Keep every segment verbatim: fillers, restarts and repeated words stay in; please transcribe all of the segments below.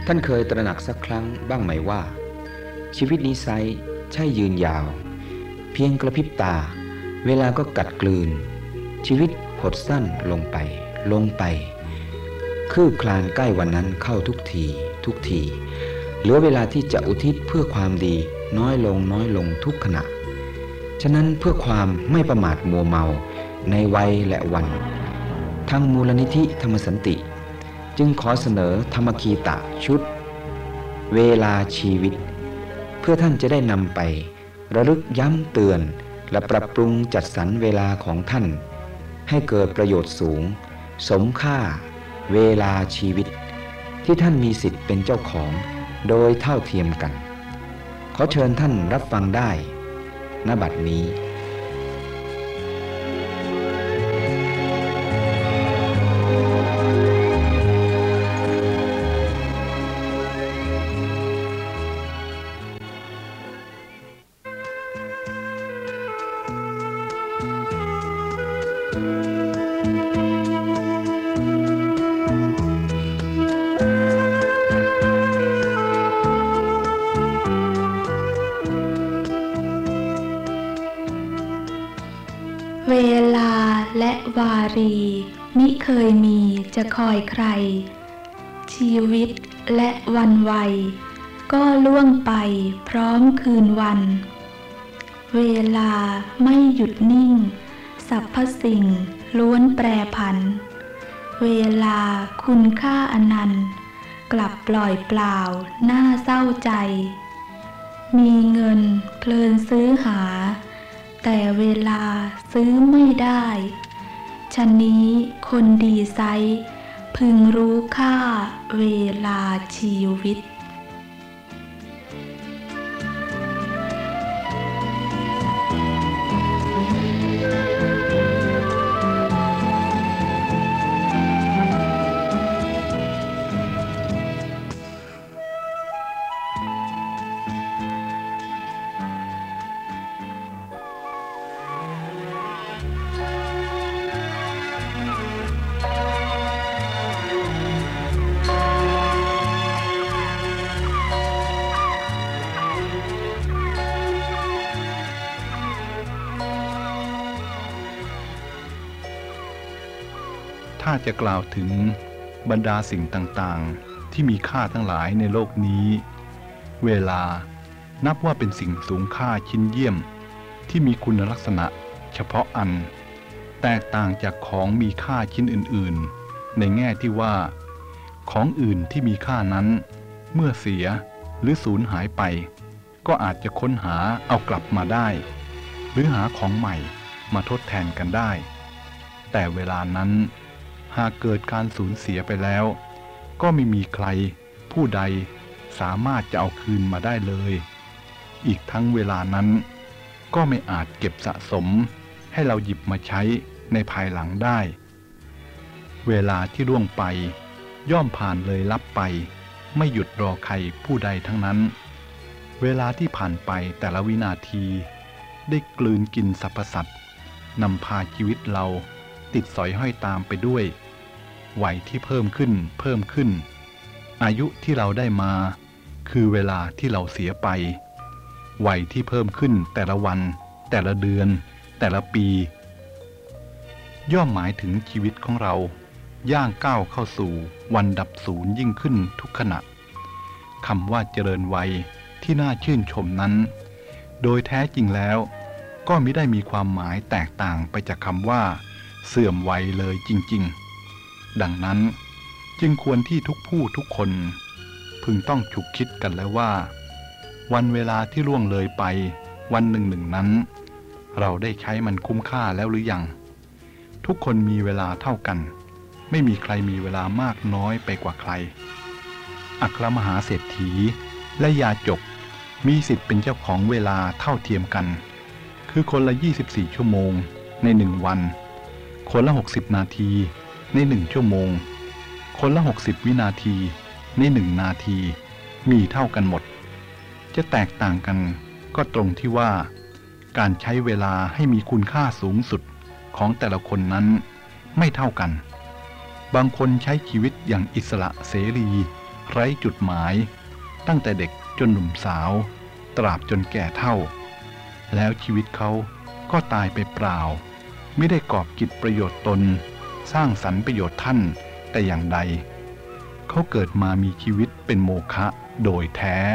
ท่านเคยตระหนักสักครั้งบ้างไหมว่าชีวิตนี้ไซร้ใช่ยืนยาวเพียงกระพริบตาเวลาก็กัดกลืนชีวิตหดสั้นลงไปลงไปคืบคลานใกล้วันนั้นเข้าทุกทีทุกทีเหลือเวลาที่จะอุทิศเพื่อความดีน้อยลงน้อยลงทุกขณะฉะนั้นเพื่อความไม่ประมาทมัวเมาในวัยและวันทางมูลนิธิธรรมสันติจึงขอเสนอธรรมคีตะชุดเวลาชีวิตเพื่อท่านจะได้นำไประลึกย้ำเตือนและปรับปรุงจัดสรรเวลาของท่านให้เกิดประโยชน์สูงสมค่าเวลาชีวิตที่ท่านมีสิทธิ์เป็นเจ้าของโดยเท่าเทียมกันขอเชิญท่านรับฟังได้ณ บัดนี้เวลาและวารีมิเคยมีจะคอยใครชีวิตและวันวัยก็ล่วงไปพร้อมคืนวันเวลาไม่หยุดนิ่งสรรพสิ่งล้วนแปรผันเวลาคุณค่าอนันต์กลับปล่อยเปล่าน่าเศร้าใจมีเงินเพลินซื้อหาแต่เวลาซื้อไม่ได้ฉะนี้คนดีไซร้พึงรู้ค่าเวลาชีวิตถ้าจะกล่าวถึงบรรดาสิ่งต่างๆที่มีค่าทั้งหลายในโลกนี้เวลานับว่าเป็นสิ่งสูงค่าชิ้นเยี่ยมที่มีคุณลักษณะเฉพาะอันแตกต่างจากของมีค่าชิ้นอื่นๆในแง่ที่ว่าของอื่นที่มีค่านั้นเมื่อเสียหรือสูญหายไปก็อาจจะค้นหาเอากลับมาได้หรือหาของใหม่มาทดแทนกันได้แต่เวลานั้นหากเกิดการสูญเสียไปแล้วก็ไม่มีใครผู้ใดสามารถจะเอาคืนมาได้เลยอีกทั้งเวลานั้นก็ไม่อาจเก็บสะสมให้เราหยิบมาใช้ในภายหลังได้เวลาที่ล่วงไปย่อมผ่านเลยลับไปไม่หยุดรอใครผู้ใดทั้งนั้นเวลาที่ผ่านไปแต่ละวินาทีได้กลืนกินสรรพสัตว์นำพาชีวิตเราติดสอยห้อยตามไปด้วยวัยที่เพิ่มขึ้นเพิ่มขึ้นอายุที่เราได้มาคือเวลาที่เราเสียไปวัยที่เพิ่มขึ้นแต่ละวันแต่ละเดือนแต่ละปีย่อมหมายถึงชีวิตของเราย่างก้าวเข้าสู่วันดับศูนย์ยิ่งขึ้นทุกขณะคำว่าเจริญวัยที่น่าชื่นชมนั้นโดยแท้จริงแล้วก็มิได้มีความหมายแตกต่างไปจากคำว่าเสื่อมวัยเลยจริงๆดังนั้นจึงควรที่ทุกผู้ทุกคนพึงต้องฉุกคิดกันแล้วว่าวันเวลาที่ล่วงเลยไปวันหนึ่งหนึ่งนั้นเราได้ใช้มันคุ้มค่าแล้วหรือยังทุกคนมีเวลาเท่ากันไม่มีใครมีเวลามากน้อยไปกว่าใครอัครมหาเศรษฐีและยาจกมีสิทธิ์เป็นเจ้าของเวลาเท่าเทียมกันคือคนละยี่สิบสี่ชั่วโมงในหนึ่งวันคนละหกสิบนาทีในหนึ่งชั่วโมงคนละหกสิบวินาทีในหนึ่งนาทีมีเท่ากันหมดจะแตกต่างกันก็ตรงที่ว่าการใช้เวลาให้มีคุณค่าสูงสุดของแต่ละคนนั้นไม่เท่ากันบางคนใช้ชีวิตอย่างอิสระเสรีไร้จุดหมายตั้งแต่เด็กจนหนุ่มสาวตราบจนแก่เฒ่าแล้วชีวิตเขาก็ตายไปเปล่าไม่ได้กอบกิจประโยชน์ตนสร้างสรรค์ประโยชน์ท่านแต่อย่างใดเขาเกิดมามีชีวิตเป็นโมฆะโดยแท้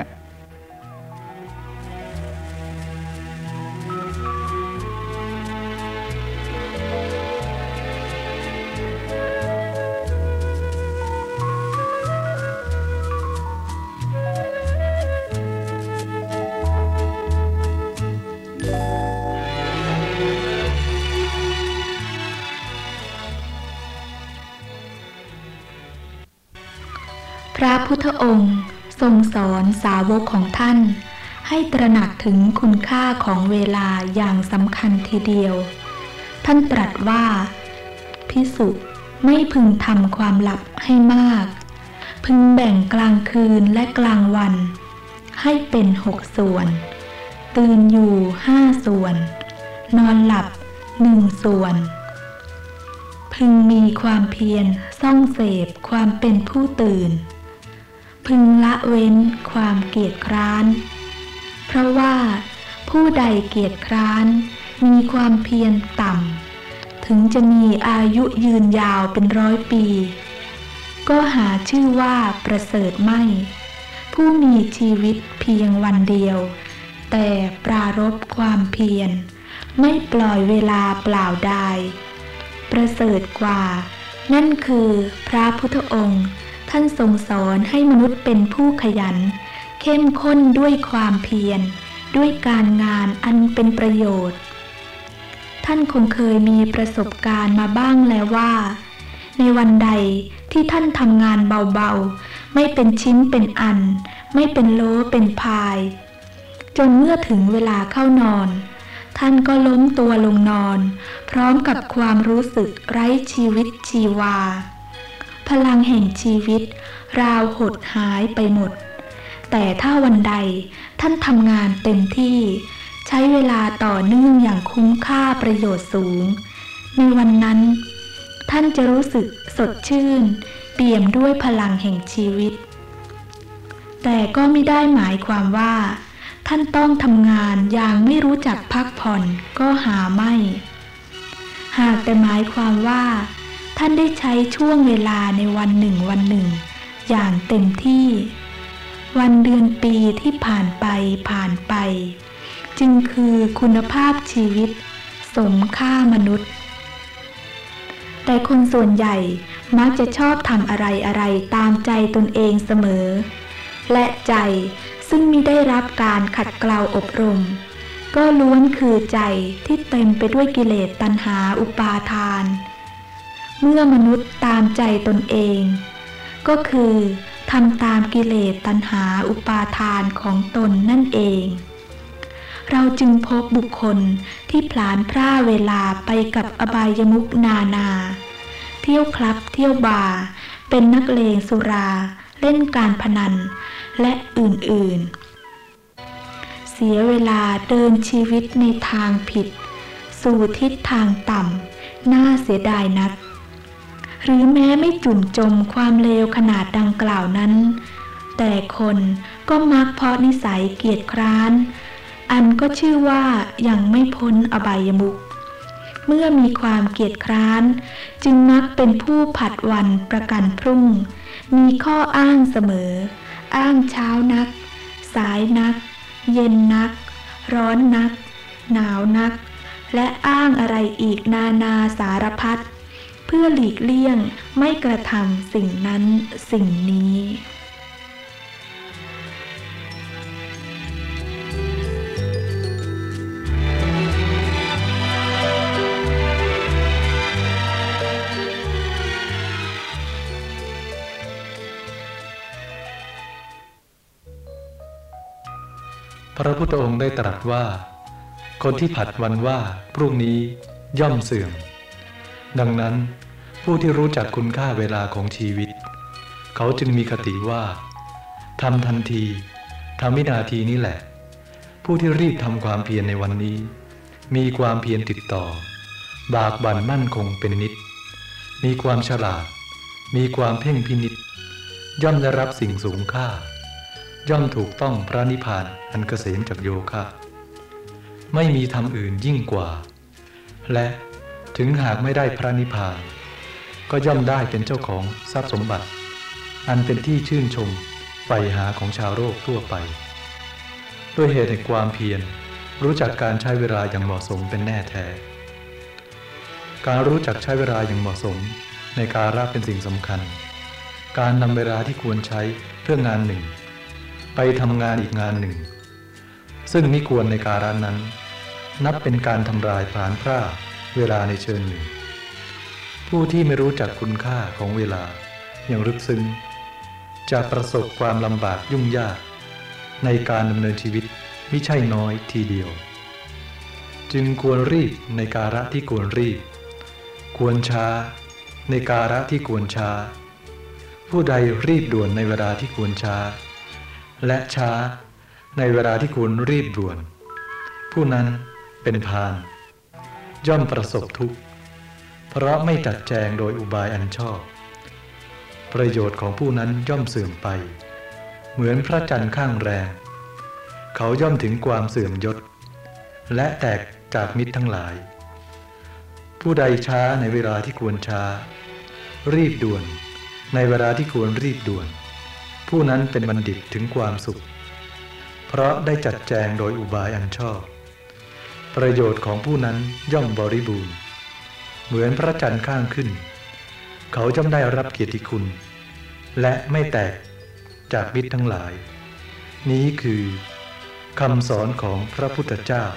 พระพุทธองค์ทรงสอนสาวกของท่านให้ตระหนักถึงคุณค่าของเวลาอย่างสำคัญทีเดียวท่านตรัสว่าภิกษุไม่พึงทำความหลับให้มากพึงแบ่งกลางคืนและกลางวันให้เป็นหกส่วนตื่นอยู่ห้าส่วนนอนหลับหนึ่งส่วนพึงมีความเพียรส่องเสพความเป็นผู้ตื่นพึงละเว้นความเกียจคร้านเพราะว่าผู้ใดเกียจคร้านมีความเพียรต่ำถึงจะมีอายุยืนยาวเป็นร้อยปีก็หาชื่อว่าประเสริฐไม่ผู้มีชีวิตเพียงวันเดียวแต่ปรารภความเพียรไม่ปล่อยเวลาเปล่าดายประเสริฐกว่านั่นคือพระพุทธองค์ท่านทรงสอนให้มนุษย์เป็นผู้ขยันเข้มข้นด้วยความเพียรด้วยการงานอันเป็นประโยชน์ท่านคงเคยมีประสบการณ์มาบ้างแล้วว่าในวันใดที่ท่านทำงานเบาๆไม่เป็นชิ้นเป็นอันไม่เป็นโลเป็นพายจนเมื่อถึงเวลาเข้านอนท่านก็ล้มตัวลงนอนพร้อมกับความรู้สึกไร้ชีวิตชีวาพลังแห่งชีวิตราวหดหายไปหมดแต่ถ้าวันใดท่านทำงานเต็มที่ใช้เวลาต่อเนื่องอย่างคุ้มค่าประโยชน์สูงในวันนั้นท่านจะรู้สึกสดชื่นเปี่ยมด้วยพลังแห่งชีวิตแต่ก็ไม่ได้หมายความว่าท่านต้องทำงานอย่างไม่รู้จักพักผ่อนก็หาไม่หากแต่หมายความว่าท่านได้ใช้ช่วงเวลาในวันหนึ่งวันหนึ่งอย่างเต็มที่วันเดือนปีที่ผ่านไปผ่านไปจึงคือคุณภาพชีวิตสมค่ามนุษย์แต่คนส่วนใหญ่มักจะชอบทำอะไรอะไรตามใจตนเองเสมอและใจซึ่งมิได้รับการขัดเกลาอบรมก็ล้วนคือใจที่เต็มไปด้วยกิเลสตัณหาอุปาทานเมื่อมนุษย์ตามใจตนเองก็คือทำตามกิเลสตัณหาอุปาทานของตนนั่นเองเราจึงพบบุคคลที่ผลาญพร่าเวลาไปกับอบายมุขนานาเที่ยวคลับเที่ยวบาร์เป็นนักเลงสุราเล่นการพนันและอื่นๆเสียเวลาเดินชีวิตในทางผิดสู่ทิศทางต่ำน่าเสียดายนักหรือแม้ไม่จุ่มจมความเลวขนาดดังกล่าวนั้นแต่คนก็มักเพราะนิสัยเกียจคร้านอันก็ชื่อว่ายังไม่พ้นอบายมุขเมื่อมีความเกียจคร้านจึงมักเป็นผู้ผัดวันประกันพรุ่งมีข้ออ้างเสมออ้างเช้านักสายนักเย็นนักร้อนนักหนาวนักและอ้างอะไรอีกนานาสารพัดเพื่อหลีกเลี่ยงไม่กระทำสิ่งนั้นสิ่งนี้พระพุทธองค์ได้ตรัสว่าคนที่ผัดวันว่าพรุ่งนี้ย่อมเสื่อมดังนั้นผู้ที่รู้จักคุณค่าเวลาของชีวิตเขาจึงมีคติว่าทำทันทีทำวินาทีนี้แหละผู้ที่รีบทำความเพียรในวันนี้มีความเพียรติดต่อบากบั่นมั่นคงเป็นนิจมีความฉลาดมีความเพ่งพินิจย่อมได้รับสิ่งสูงค่าย่อมถูกต้องพระนิพพานอันเกษมจากโยคะไม่มีธรรมอื่นยิ่งกว่าและถึงหากไม่ได้พระนิพพานก็ย่อมได้เป็นเจ้าของทรัพย์สมบัติอันเป็นที่ชื่นชมใฝ่หาของชาวโลกทั่วไปด้วยเหตุแห่งความเพียรรู้จักการใช้เวลาอย่างเหมาะสมเป็นแน่แท้การรู้จักใช้เวลาอย่างเหมาะสมในการะเป็นสิ่งสำคัญการนำเวลาที่ควรใช้เพื่องานหนึ่งไปทำงานอีกงานหนึ่งซึ่งมิควรในการะนั้นนับเป็นการทำลายผลาญพร่าเวลาในเชิงหนึ่งผู้ที่ไม่รู้จักคุณค่าของเวลาอย่างลึกซึ้งจะประสบความลำบากยุ่งยากในการดำเนินชีวิตมิใช่น้อยทีเดียวจึงควรรีบในการะที่ควรรีบควรช้าในการะที่ควรช้าผู้ใดรีบด่วนในเวลาที่ควรช้าและช้าในเวลาที่ควรรีบด่วนผู้นั้นเป็นพาลย่อมประสบทุกข์เพราะไม่จัดแจงโดยอุบายอันชอบประโยชน์ของผู้นั้นย่อมเสื่อมไปเหมือนพระจันทร์ข้างแรมเขาย่อมถึงความเสื่อมยศและแตกจากมิตรทั้งหลายผู้ใดช้าในเวลาที่ควรช้ารีบด่วนในเวลาที่ควรรีบด่วนผู้นั้นเป็นบัณฑิตถึงความสุขเพราะได้จัดแจงโดยอุบายอันชอบประโยชน์ของผู้นั้นย่อมบริบูรณ์เหมือนพระจันทร์ข้างขึ้นเขาย่อมได้รับเกียรติคุณและไม่แตกจากมิตรทั้งหลายนี้คือคำสอนของพระพุทธเจ้า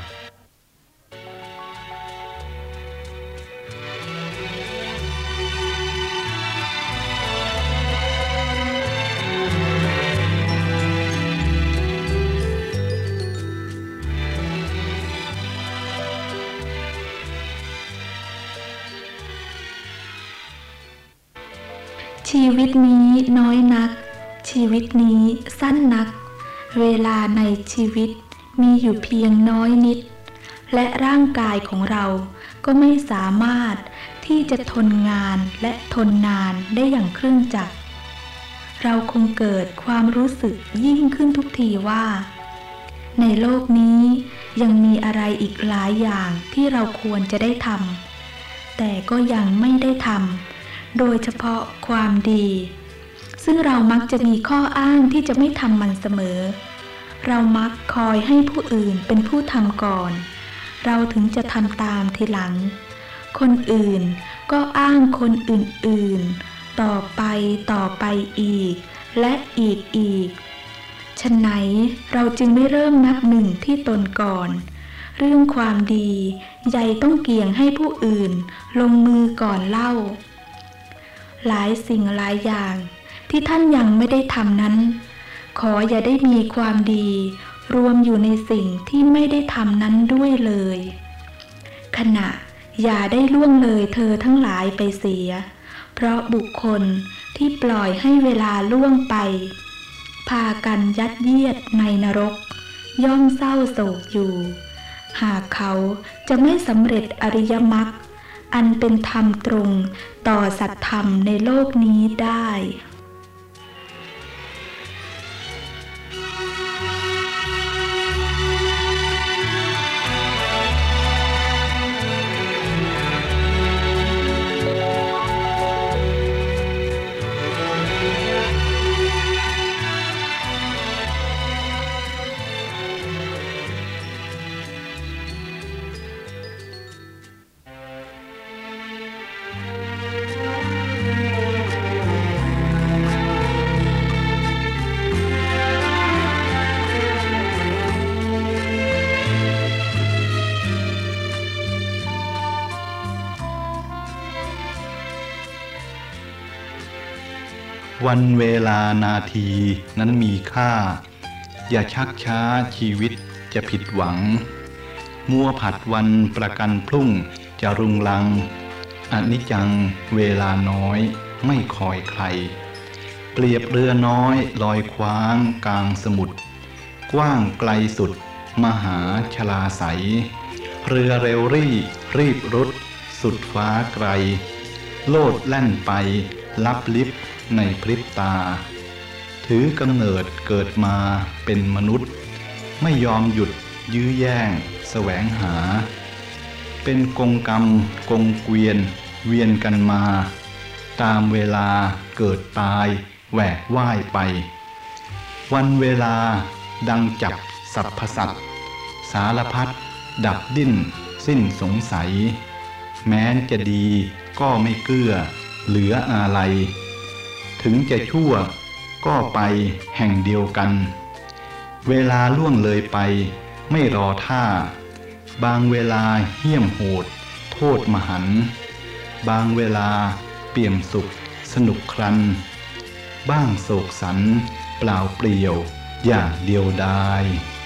ชีวิตนี้น้อยนักชีวิตนี้สั้นนักเวลาในชีวิตมีอยู่เพียงน้อยนิดและร่างกายของเราก็ไม่สามารถที่จะทนงานและทนนานได้อย่างเครื่องจักรเราคงเกิดความรู้สึกยิ่งขึ้นทุกทีว่าในโลกนี้ยังมีอะไรอีกหลายอย่างที่เราควรจะได้ทำแต่ก็ยังไม่ได้ทำโดยเฉพาะความดีซึ่งเรามักจะมีข้ออ้างที่จะไม่ทำมันเสมอเรามักคอยให้ผู้อื่นเป็นผู้ทำก่อนเราถึงจะทำตามทีหลังคนอื่นก็อ้างคนอื่นๆต่อไปต่อไปอีกและอีกอีกฉะไหนเราจึงไม่เริ่มนับหนึ่งที่ตนก่อนเรื่องความดีใหญ่ต้องเกี่ยงให้ผู้อื่นลงมือก่อนเล่าหลายสิ่งหลายอย่างที่ท่านยังไม่ได้ทำนั้นขออย่าได้มีความดีรวมอยู่ในสิ่งที่ไม่ได้ทำนั้นด้วยเลยขณะอย่าได้ล่วงเลยเธอทั้งหลายไปเสียเพราะบุคคลที่ปล่อยให้เวลาล่วงไปพากันยัดเยียดในนรกย่อมเศร้าโศกอยู่หากเขาจะไม่สำเร็จอริยมรรคอันเป็นธรรมตรงต่อสัตธรรมในโลกนี้ได้วันเวลานาทีนั้นมีค่าอย่าชักช้าชีวิตจะผิดหวังมัวผัดวันประกันพรุ่งจะรุงรังอนิจจังเวลาน้อยไม่คอยใครเปรียบเรือน้อยลอยคว้างกลางสมุทรกว้างไกลสุดมหาชลาไสเรือเร็วรีบรีบรุดสุดฟ้าไกลโลดแล่นไปลับลิบในพริบตาถือกำเนิดเกิดมาเป็นมนุษย์ไม่ยอมหยุดยื้อแย่งแสวงหาเป็นกงกรรมกงเกวียนเวียนกันมาตามเวลาเกิดตายแหวกว่ายไปวันเวลาดังจับสรรพสัตว์สารพัดดับดิ้นสิ้นสงสัยแม้นจะดีก็ไม่เกื้อเหลืออะไรถึงจะชั่วก็ไปแห่งเดียวกันเวลาล่วงเลยไปไม่รอท่าบางเวลาเหี้ยมโหดโทษมหันต์บางเวลาเปี่ยมสุขสนุกครันบ้างโศกสันเปล่าเปลี่ยวอย่างเดียวดาย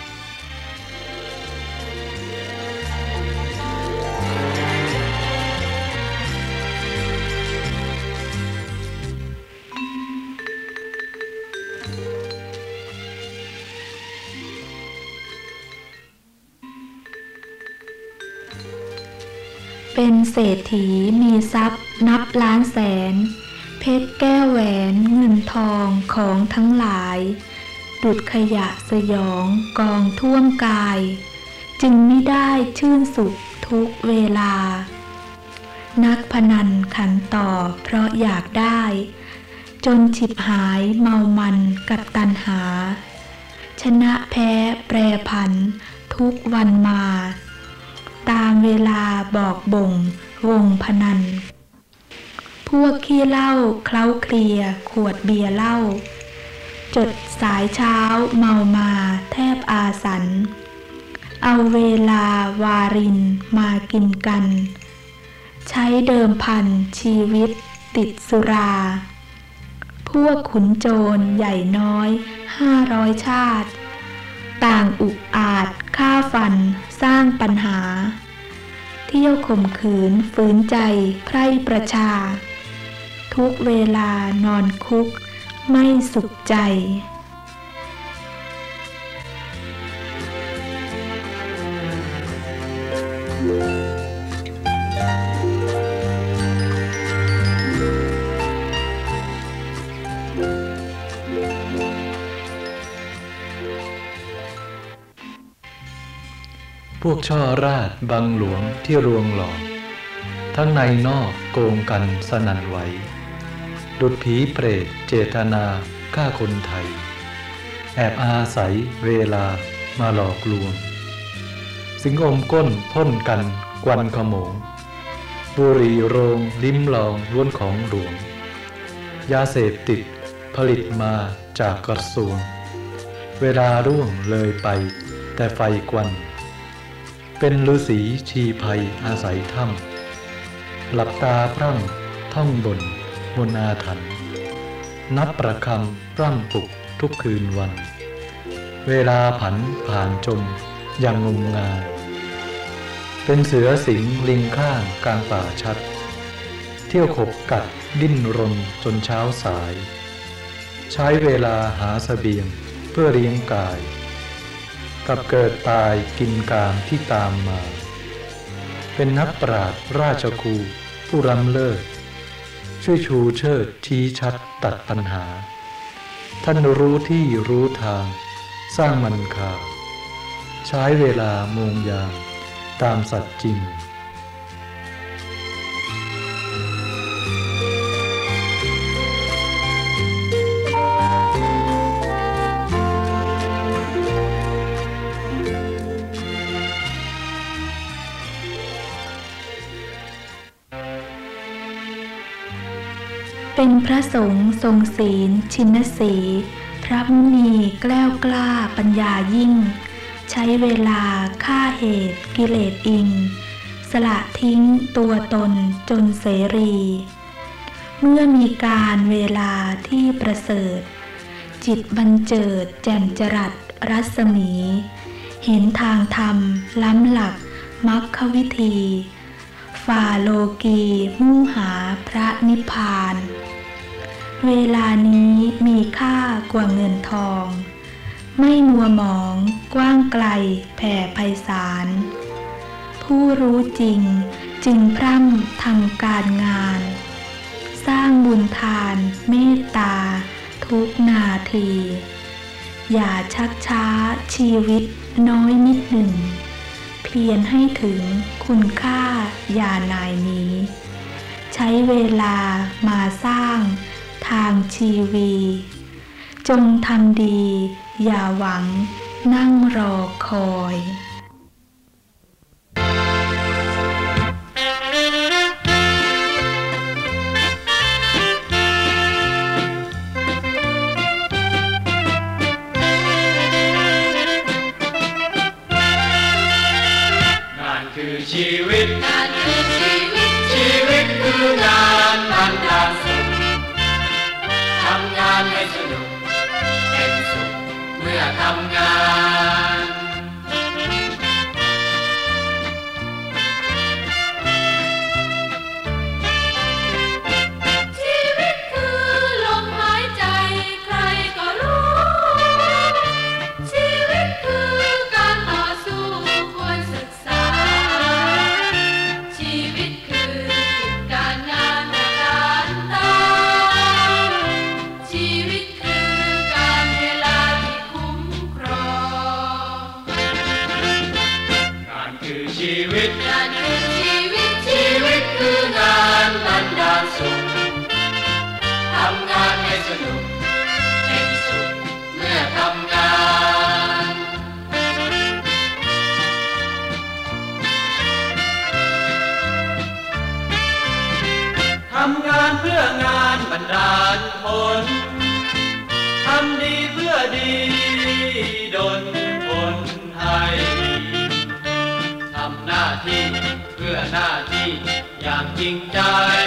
เป็นเศรษฐีมีทรัพย์นับล้านแสนเพชรแก้วแหวนเงินทองของทั้งหลายดุจขยะสยองกองท่วมกายจึงไม่ได้ชื่นสุขทุกเวลานักพนันขันต่อเพราะอยากได้จนฉิบหายเมามันกับตัณหาชนะแพ้แปรผันทุกวันมาตามเวลาบอกบ่งวงพนันพวกขี้เหล้าเคล้าเคลียขวดเบียร์เหล้าจดสายเช้าเมามาแทบอาสันเอาเวลาวารินมากินกันใช้เดิมพันชีวิตติดสุราพวกขุนโจรใหญ่น้อยห้าร้อยชาติต่างอุกอาจฆ่าฟันสร้างปัญหาเที่ยวข่มขืนฝืนใจไพร่ประชาทุกเวลานอนคุกไม่สุขใจพวกช่อราชบังหลวงที่รวงหลอกทั้งในนอกโกงกันสนั่นไหวดุจผีเปรตเจตนาฆ่าคนไทยแอบอาศัยเวลามาหลอกลวงสิงอมก้นพ่นกันกวันขโมงบุหรี่โรงลิ้มลองล้วนของหลวงยาเสพติดผลิตมาจากกระทรวงเวลาร่วงเลยไปแต่ไฟกวันเป็นฤาษีชีภัยอาศัยถ้ำหลับตาพร่ำท่องบนบนอาถรรพ์นับประคำพร่ำปลุกทุกคืนวันเวลาผันผ่านจมยังงมงายเป็นเสือสิงลิงข้างกลางป่าชัดเที่ยวขบกัดดิ้นรนจนเช้าสายใช้เวลาหาเสบียงเพื่อเลี้ยงกายกับเกิดตายกินกามที่ตามมาเป็นนักปราชญ์ราชครูผู้ล้ำเลิศช่วยชูเชิดชี้ชัดตัดปัญหาท่านรู้ที่รู้ทางสร้างมันคาใช้เวลาโมงยามตามสัตว์จริงเป็นพระสงฆ์ทรงศีลชินสีพระมุนีแกล้วกล้าปัญญายิ่งใช้เวลาฆ่าเหตุกิเลสอิงสละทิ้งตัวตนจนเสรีเมื่อมีการเวลาที่ประเสริฐจิตบันเจิดแจ่มจรัสรัศมีเห็นทางธรรมล้ำหลักมรรควิธีฝ่าโลกีมุ่งหาพระนิพพานเวลานี้มีค่ากว่าเงินทองไม่มัวหมองกว้างไกลแผ่ไพศาลผู้รู้จริงจึงพร่ำทำการงานสร้างบุญทานเมตตาททุกนาที อย่าชักช้าชีวิตน้อยนิดหนึ่งเพียรให้ถึงคุณค่าอย่านายนี้ ใช้เวลามาสร้างทางชีวีจงทำดีอย่าหวังนั่งรอคอยชีวิตงานคือชีวิตชีวิตคืองานอันดาสุขทำงานให้สนุกเป็นสุขเมื่อทำงานชีวิตคือลมหายใจใครก็รู้ชีวิตคือการต่อสู้ควรศึกษาชีวิตงานคือชีวิตชีวิตคืองานบันดาลสุขทำงานให้สนุกเป็นสุขเมื่อทำงานทำงานเพื่องานบันดาลผลทำดีเพื่อดีดลผลให้ทำหน้าที่เพื่อหน้าที่อย่างจริงใจ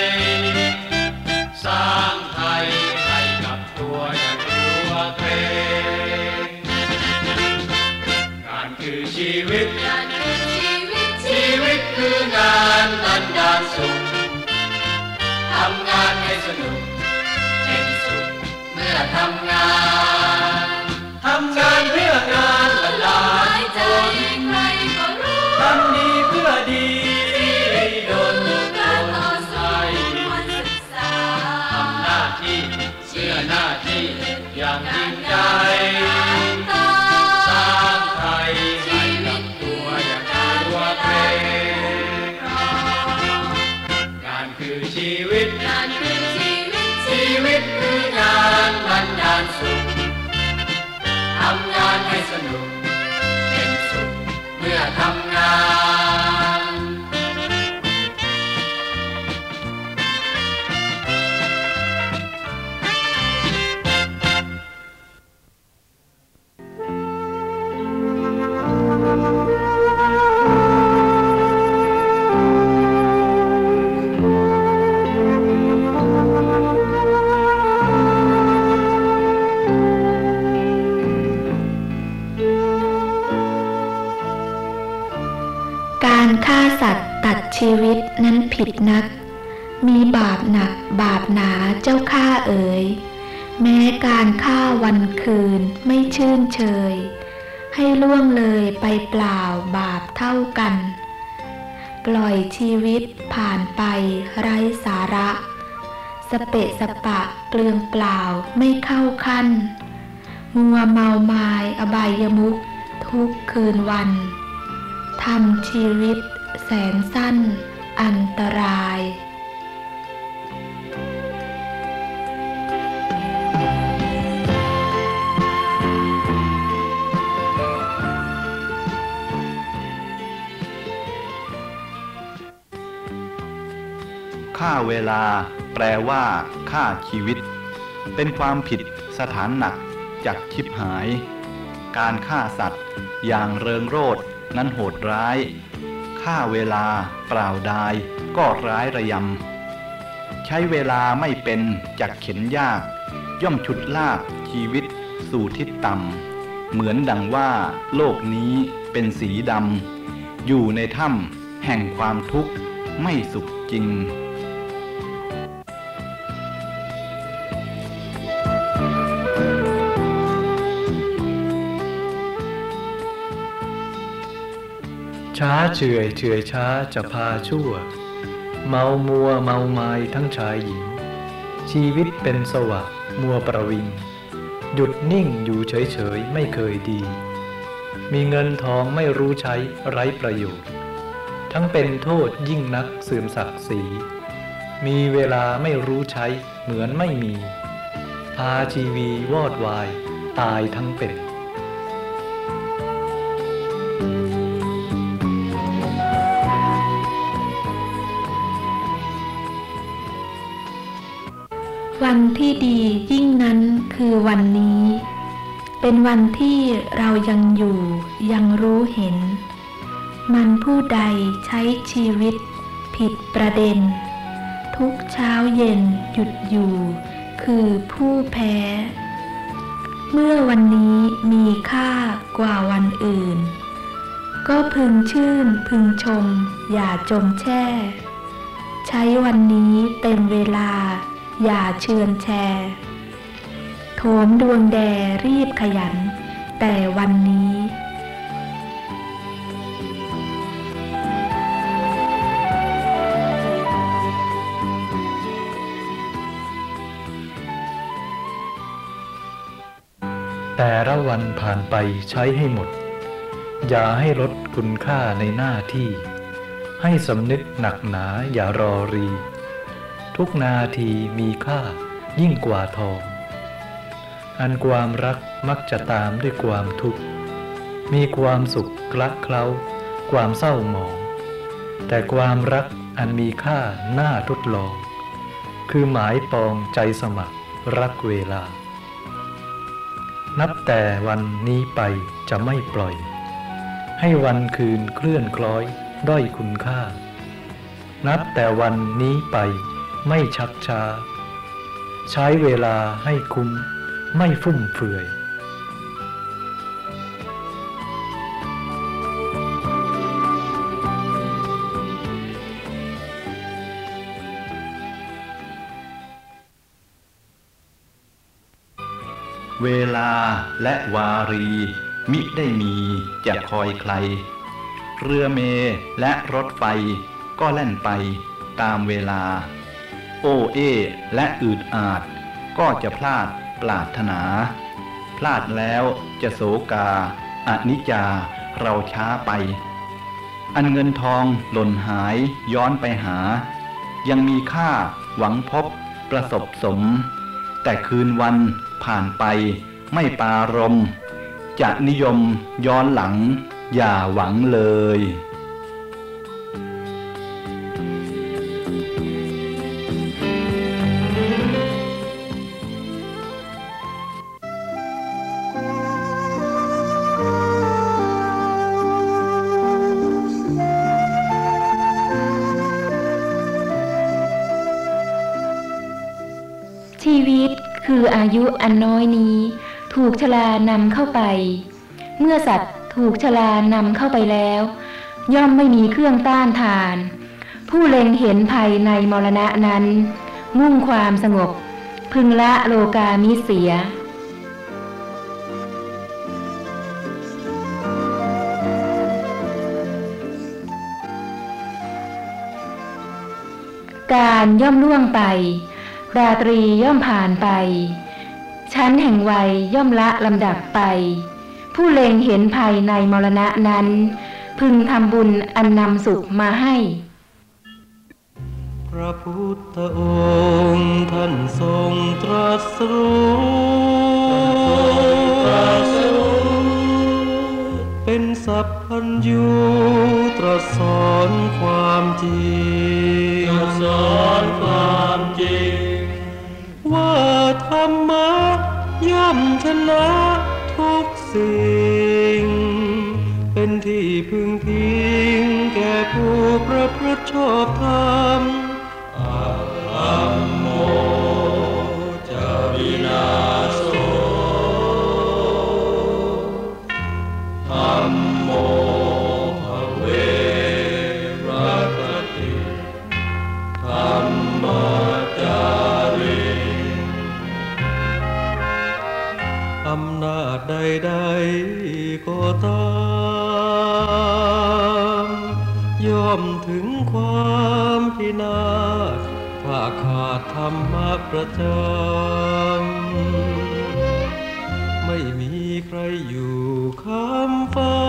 สร้างไทยให้กับตัวอย่างตัวเองงานคือชีวิตงานคือชีวิตชีวิตคืองานบันดาลสุขทำงานให้สนุกเป็นสุขเมื่อทำงานทำงานเพื่องานบันดาลผลทำดีเพื่อดีดลผลให้ทำหน้าที่เพื่อหน้าที่อย่างจริงใจสร้างไทยให้กับตัวอย่างตัวเองงานคือชีวิตงานคือชีวิตชีวิตคืองานบันดาลสุขทำงานให้สนุกเป็นสุขเมื่อทำงานการฆ่าสัตว์ตัดชีวิตนั้นผิดนักมีบาปหนักบาปหนาเจ้าข้าเอ๋ยแม้การฆ่าวันคืนไม่ชื่นเชยให้ล่วงเลยไปเปล่าบาปเท่ากันปล่อยชีวิตผ่านไปไร้สาระสเปะสปะเปลืองเปล่าไม่เข้าขั้นมัวเมามายอบายมุขทุกคืนวันทำชีวิตแสนสั้นอันตรายฆ่าเวลาแปลว่าฆ่าชีวิตเป็นความผิดสถานหนักจักชิบหายการฆ่าสัตว์อย่างเริงโรจน์นั้นโหดร้ายฆ่าเวลาเปล่าดายก็ร้ายระยำใช้เวลาไม่เป็นจักเข็นยากย่อมฉุดลากชีวิตสู่ทิศต่ำเหมือนดังว่าโลกนี้เป็นสีดำอยู่ในถ้ำแห่งความทุกข์ไม่สุขจริงช้าเฉื่อยเฉื่อยช้าจะพาชั่วเมามัวเมาไม้ทั้งชายหญิงชีวิตเป็นสวะมัวประวิงหยุดนิ่งอยู่เฉยๆไม่เคยดีมีเงินทองไม่รู้ใช้ไร้ประโยชน์ทั้งเป็นโทษยิ่งนักเสื่อมศักดิ์ศรีมีเวลาไม่รู้ใช้เหมือนไม่มีพาชีวีวอดวายตายทั้งเป็นวันที่ดียิ่งนั้นคือวันนี้เป็นวันที่เรายังอยู่ยังรู้เห็นมันผู้ใดใช้ชีวิตผิดประเด็นทุกเช้าเย็นหยุดอยู่คือผู้แพ้เมื่อวันนี้มีค่ากว่าวันอื่นก็พึงชื่นพึงชมอย่าจมแช่ใช้วันนี้เต็มเวลาอย่าเชือนแชร์โถมดวงแดรีบขยันแต่วันนี้แต่ละวันผ่านไปใช้ให้หมดอย่าให้ลดคุณค่าในหน้าที่ให้สำนึกหนักหนาอย่ารอรีทุกนาทีมีค่ายิ่งกว่าทองอันความรักมักจะตามด้วยความทุกข์มีความสุขคละเคล้าความเศร้าหมองแต่ความรักอันมีค่าน่าทดลองคือหมายปองใจสมัครรักเวลานับแต่วันนี้ไปจะไม่ปล่อยให้วันคืนเคลื่อนคล้อยด้อยคุณค่านับแต่วันนี้ไปไม่ชักช้าใช้เวลาให้คุ้มไม่ฟุ่มเฟือยเวลาและวารีมิได้มีจะคอยใครเรือเมล์และรถไฟก็แล่นไปตามเวลาโอเอและอืดอาดก็จะพลาดปรารถนาพลาดแล้วจะโศกาอนิจจาเราช้าไปอันเงินทองหล่นหายย้อนไปหายังมีค่าหวังพบประสบสมแต่คืนวันผ่านไปไม่ปรารภจะนิยมย้อนหลังอย่าหวังเลยชีวิตคืออายุอันน้อยนี้ถูกชรานำเข้าไปเมื่อสัตว์ถูกชรานำเข้าไปแล้วย่อมไม่มีเครื่องต้านทานผู้เล็งเห็นภัยในมรณะนั้นมุ่งความสงบพึงละโลกามิเสียการย่อมล่วงไปราตรีย่อมผ่านไปชั้นแห่งวัยย่อมละลำดับไปผู้เล็งเห็นภัยในมรณะนั้นพึงทำบุญอันนำสุขมาให้พระพุทธองค์ท่านทรงตรัสรู้เป็นสัพพัญญูตรัสสอนความจริงสอนความจริงว่าธรรมะย่อมชนะทุกสิ่งเป็นที่พึงพิงแก่ผู้ประพฤติชอบธรรมธัมโมจะวินาโสธัมโมภเวรัตติธัมมาจาริอำนาจใดๆก็ตามย่อมถึงความพินาศถ้าขาดธรรมะประจำไม่มีใครอยู่ข้ามฟ้า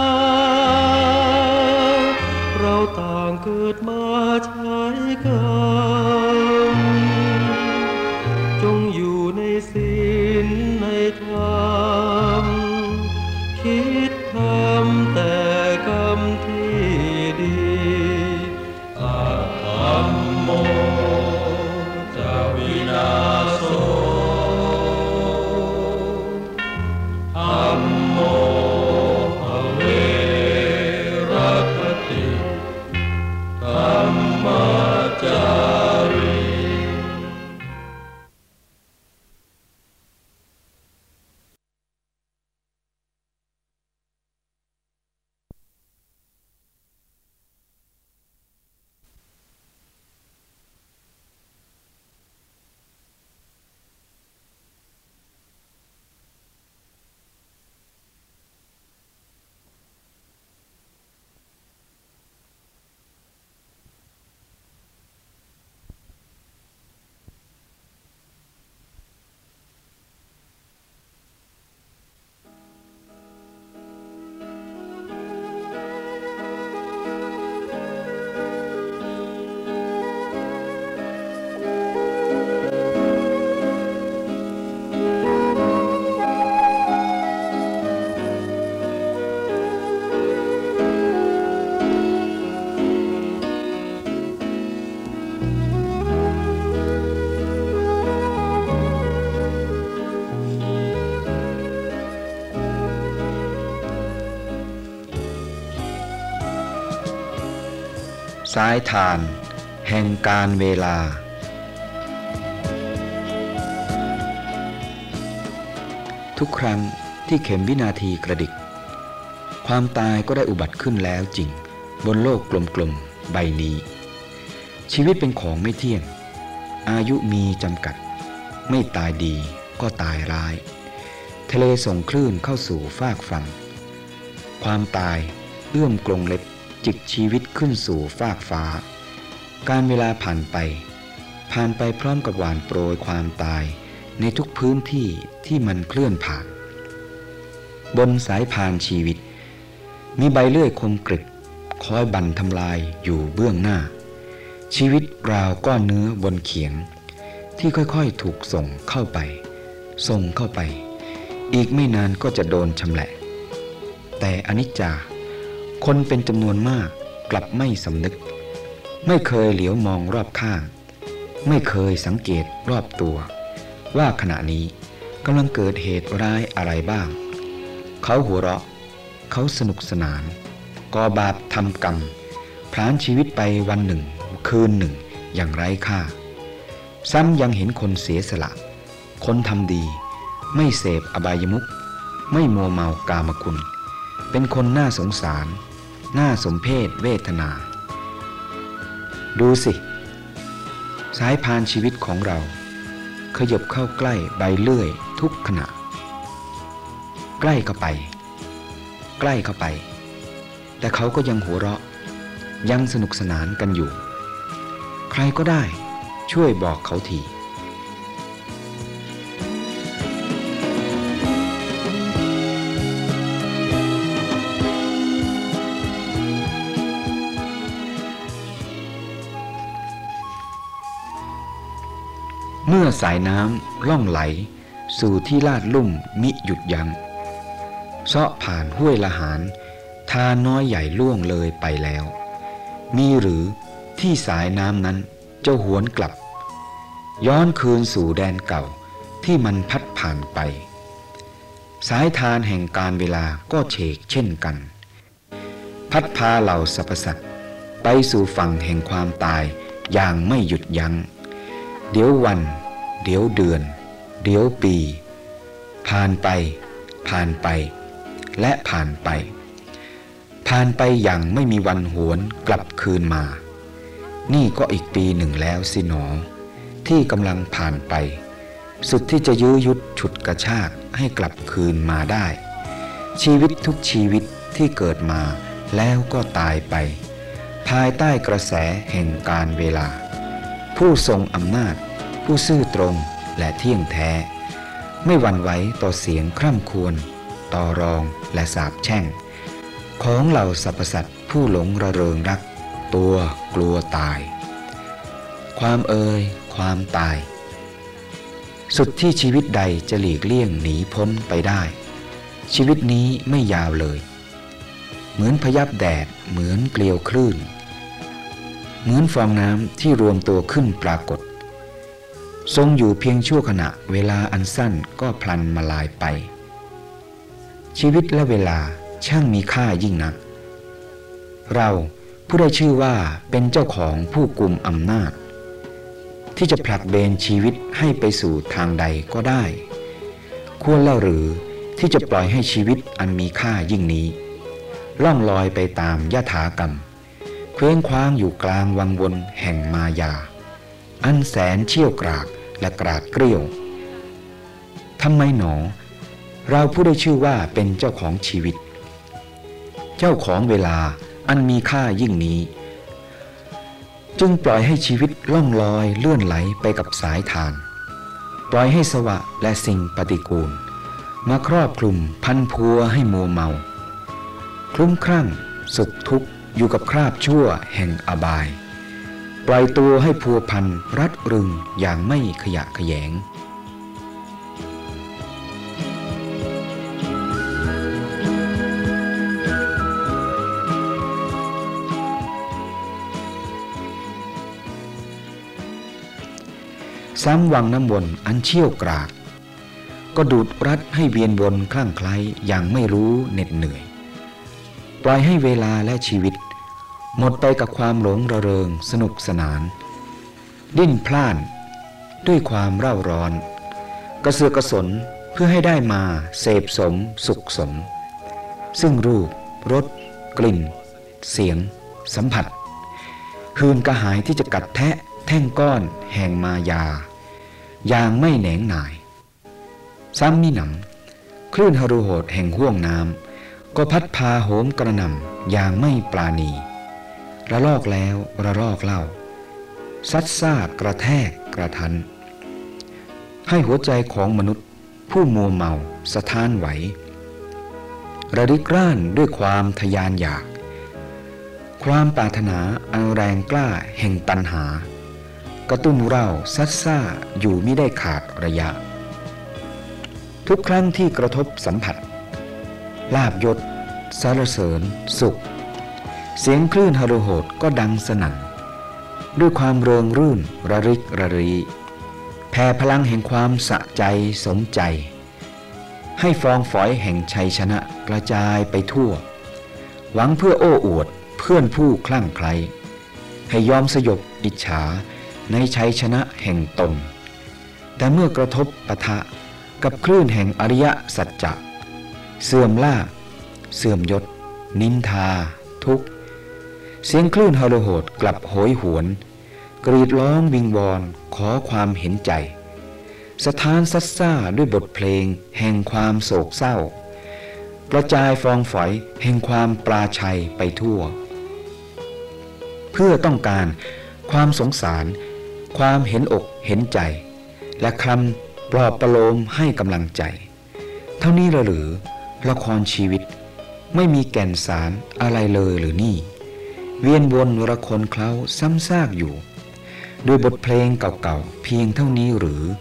เราต่างเกิดมาใช้กรรมจงอยู่ในศีลในธรรมคิดทำแต่กรรมที่ดีอาธัมโมจะวินาโสธัมโมภเวรคติธัมมัจจาริสายทานแห่งการเวลาทุกครั้งที่เข็มวินาทีกระดิกความตายก็ได้อุบัติขึ้นแล้วจริงบนโลกกลมๆใบนี้ชีวิตเป็นของไม่เที่ยงอายุมีจำกัดไม่ตายดีก็ตายร้ายทะเลส่งคลื่นเข้าสู่ฟากฝั่งความตายเอื้อมกรงเล็บจิกชีวิตขึ้นสู่ฟากฟ้าการเวลาผ่านไปผ่านไปพร้อมกับหวานโปรยความตายในทุกพื้นที่ที่มันเคลื่อนผ่านบนสายพานชีวิตมีใบเลื่อยคมกริบคอยบั่นทำลายอยู่เบื้องหน้าชีวิตราวก้อนเนื้อบนเขียงที่ค่อยๆถูกส่งเข้าไปส่งเข้าไปอีกไม่นานก็จะโดนชำแหละแต่อนิจจาคนเป็นจำนวนมากกลับไม่สำนึกไม่เคยเหลียวมองรอบข้างไม่เคยสังเกตรอบตัวว่าขณะนี้กำลังเกิดเหตุร้ายอะไรบ้างเขาหัวเราะเขาสนุกสนานก่อบาปทำกรรมพรานชีวิตไปวันหนึ่งคืนหนึ่งอย่างไร้ค่าซ้ำยังเห็นคนเสียสละคนทำดีไม่เสพอบายมุขไม่มัวเมากามคุณเป็นคนน่าสงสารน่าสมเพชเวทนาดูสิสายพานชีวิตของเราขยบเข้าใกล้ใบเลื่อยทุกขณะใกล้เข้าไปใกล้เข้าไปแต่เขาก็ยังหัวเราะยังสนุกสนานกันอยู่ใครก็ได้ช่วยบอกเขาทีเมื่อสายน้ำล่องไหลสู่ที่ลาดลุ่มมิหยุดยัง้งเสาะผ่านห้วยละหารทาน้อยใหญ่ล่วงเลยไปแล้วมีหรือที่สายน้ำนั้นจะหวนกลับย้อนคืนสู่แดนเก่าที่มันพัดผ่านไปสายทานแห่งการเวลาก็เฉกเช่นกันพัดพาเหล่าสรรพสัตว์ไปสู่ฝั่งแห่งความตายอย่างไม่หยุดยัง้งเดี๋ยววันเดี๋ยวเดือนเดี๋ยวปีผ่านไปผ่านไปและผ่านไปผ่านไปอย่างไม่มีวันหวนกลับคืนมานี่ก็อีกปีหนึ่งแล้วสิหนอที่กำลังผ่านไปสุดที่จะยื้อยุดฉุดกระชากให้กลับคืนมาได้ชีวิตทุกชีวิตที่เกิดมาแล้วก็ตายไปภายใต้กระแสแห่งการเวลาผู้ทรงอำนาจผู้ซื่อตรงและเที่ยงแท้ไม่หวั่นไหวต่อเสียงคร่ำครวญต่อรองและสาปแช่งของเหล่าสรรพสัตว์ผู้หลงระเริงรักตัวกลัวตายความเอ่ยความตายสุดที่ชีวิตใดจะหลีกเลี่ยงหนีพ้นไปได้ชีวิตนี้ไม่ยาวเลยเหมือนพยับแดดเหมือนเกลียวคลื่นเหมือนฟองน้ำที่รวมตัวขึ้นปรากฏทรงอยู่เพียงชั่วขณะเวลาอันสั้นก็พลันมาลายไปชีวิตและเวลาช่างมีค่ายิ่งนักเราผู้ได้ชื่อว่าเป็นเจ้าของผู้กุมอำนาจที่จะผลักเบนชีวิตให้ไปสู่ทางใดก็ได้ควรเล่าหรือที่จะปล่อยให้ชีวิตอันมีค่ายิ่งนี้ล่องลอยไปตามยถากรรมเคว้งคว้างอยู่กลางวังวนแห่งมายาอันแสนเชี่ยวกรากและกราดเกรี้ยวทำไมหนอเราผู้ได้ชื่อว่าเป็นเจ้าของชีวิตเจ้าของเวลาอันมีค่ายิ่งนี้จึงปล่อยให้ชีวิตล่องลอยเลื่อนไหลไปกับสายทานปล่อยให้สวะและสิ่งปฏิกูลมาครอบคลุมพันพัวให้มัวเมาคลุ้มคลั่งสุขทุกข์อยู่กับคราบชั่วแห่งอบายปล่อยตัวให้พัวพันรัดรึงอย่างไม่ขยะแขยงซ้ำวังน้ำวนอันเชี่ยวกรากก็ดูดรัดให้เวียนวนคลั่งไคล้อย่างไม่รู้เหน็ดเหนื่อยปล่อยให้เวลาและชีวิตหมดไปกับความหลงระเริงสนุกสนานดิ้นพล่านด้วยความเร่าร้อนกระเสือกกระสนเพื่อให้ได้มาเสพสมสุขสมซึ่งรูปรสกลิ่นเสียงสัมผัสหืนกระหายที่จะกัดแทะแท่งก้อนแห่งมายาอย่างไม่แหนงหน่ายซ้ำมิหนำคลื่นฮารุโหดแห่งห้วงน้ำก็พัดพาโหมกระหน่ำอย่างไม่ปราณีระลอกแล้วระลอกเล่าซัดซ่ากระแทกกระทันให้หัวใจของมนุษย์ผู้มัวเมาสะท้านไหวระริกร่านด้วยความทยานอยากความปรารถนาอันแรงกล้าแห่งตัณหากระตุ้นเร่าซัดซ่าอยู่มิได้ขาดระยะทุกครั้งที่กระทบสัมผัสลาภยศสรรเสริญสุขเสียงคลื่นฮารุโหดก็ดังสนั่นด้วยความเริงรื่นระริกระรีแผ่พลังแห่งความสะใจสมใจให้ฟองฝอยแห่งชัยชนะกระจายไปทั่วหวังเพื่อโอ้อวดเพื่อนผู้คลั่งไคล้ให้ยอมสยบอิจฉาในชัยชนะแห่งตนแต่เมื่อกระทบปะทะกับคลื่นแห่งอริยสัจจะเสื่อมลาภเสื่อมยศนินทาทุกข์เสียงคลื่นฮารุโหดกลับโหยหวนกรีดร้องวิงวอนขอความเห็นใจสถานซัดซ่าด้วยบทเพลงแห่งความโศกเศร้ากระจายฟองฝอยแห่งความปราชัยไปทั่วเพื่อต้องการความสงสารความเห็นอกเห็นใจและคำปลอบประโลมให้กำลังใจเท่านี้หรือละครชีวิตไม่มีแก่นสารอะไรเลยหรือนี่เวียนวนระคนเคล้าซ้ำซากอยู่โดยบทเพลงเก่าๆเพียงเท่านี้หรือ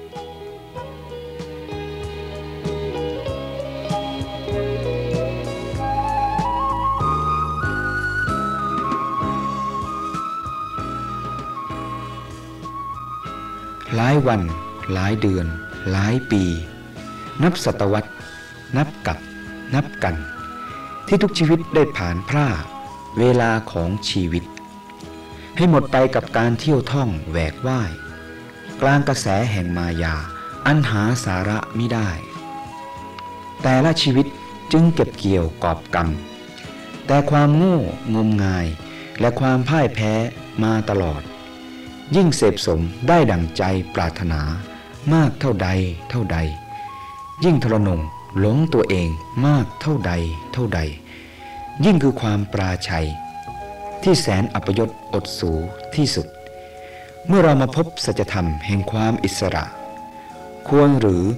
หลายวันหลายเดือนหลายปีนับศตวรรษนับกับนับกันที่ทุกชีวิตได้ผ่านพร่าเวลาของชีวิตให้หมดไปกับการเที่ยวท่องแหวกว่ายกลางกระแสแห่งมายาอันหาสาระมิได้แต่ละชีวิตจึงเก็บเกี่ยวกอบกรรมแต่ความโง่งมงายและความพ่ายแพ้มาตลอดยิ่งเสพสมได้ดั่งใจปรารถนามากเท่าใดเท่าใดยิ่งทรนงหลงตัวเองมากเท่าใดเท่าใดยิ่งคือความปราชัยที่แสนอัปยศอดสูที่สุดเมื่อเรามาพบสัจธรรมแห่งความอิสระควรหรือ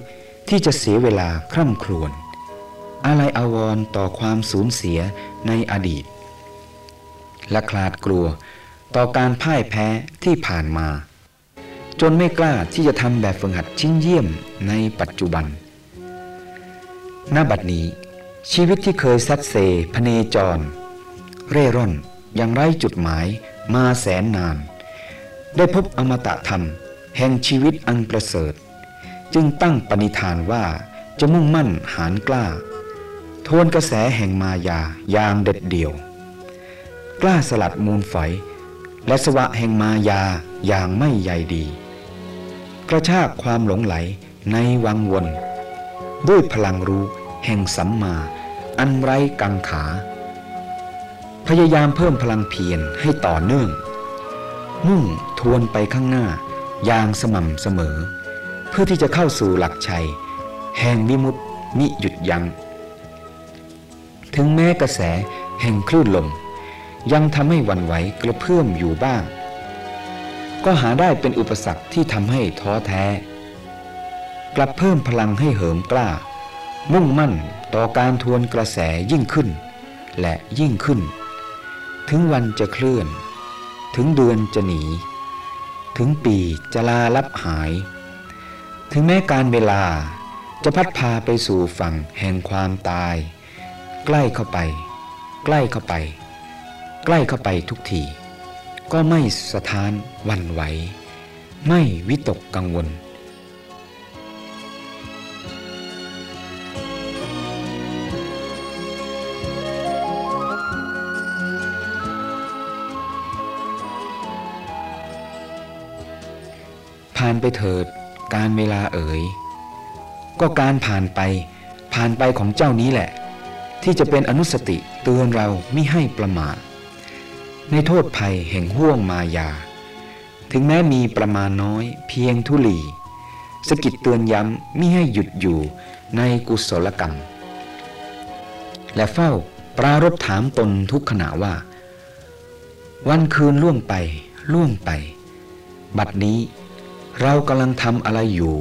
ที่จะเสียเวลาคร่ำครวญอาลัยอาวรณ์ต่อความสูญเสียในอดีตและคลาดกลัวต่อการพ่ายแพ้ที่ผ่านมาจนไม่กล้าที่จะทำแบบฝึกหัดชิ้นเยี่ยมในปัจจุบันณบัดนี้ชีวิตที่เคยซัดเซพเนจรเร่ร่อนอย่างไร้จุดหมายมาแสนนานได้พบอมตะธรรมแห่งชีวิตอันประเสริฐจึงตั้งปณิธานว่าจะมุ่งมั่นหาญกล้าทวนกระแสแห่งมายาอย่างเด็ดเดี่ยวกล้าสลัดมูลฝอยและสวะแห่งมายาอย่างไม่ใยดีกระชากความหลงไหลในวังวนด้วยพลังรู้แห่งสัมมาอันไร้กังขาพยายามเพิ่มพลังเพียรให้ต่อเนื่องมุ่งทวนไปข้างหน้าอย่างสม่ำเสมอเพื่อที่จะเข้าสู่หลักชัยแห่งวิมุตติมิหยุดยัง้งถึงแม้กระแสแห่งคลื่นลมยังทำให้หวั่นไหวกระเพื่อมอยู่บ้างก็หาได้เป็นอุปสรรคที่ทำให้ท้อแท้กลับเพิ่มพลังให้เหิมกล้ามุ่งมั่นต่อการทวนกระแสยิ่งขึ้นและยิ่งขึ้นถึงวันจะเคลื่อนถึงเดือนจะหนีถึงปีจะลาลับหายถึงแม้การเวลาจะพัดพาไปสู่ฝั่งแห่งความตายใกล้เข้าไปใกล้เข้าไปใกล้เข้าไปทุกทีก็ไม่สะท้านหวั่นไหวไม่วิตกกังวลผ่านไปเถิดการเวลาเอ๋ยก็การผ่านไปผ่านไปของเจ้านี้แหละที่จะเป็นอนุสติเตือนเรามิให้ประมาทในโทษภัยแห่งห้วงมายาถึงแม้มีประมาณน้อยเพียงทุลีสกิดเตือนย้ำมิให้หยุดอยู่ในกุศลกรรมและเฝ้าปรารภถามตนทุกขณะว่าวันคืนล่วงไปล่วงไปบัดนี้เรากำลังทำอะไรอยู่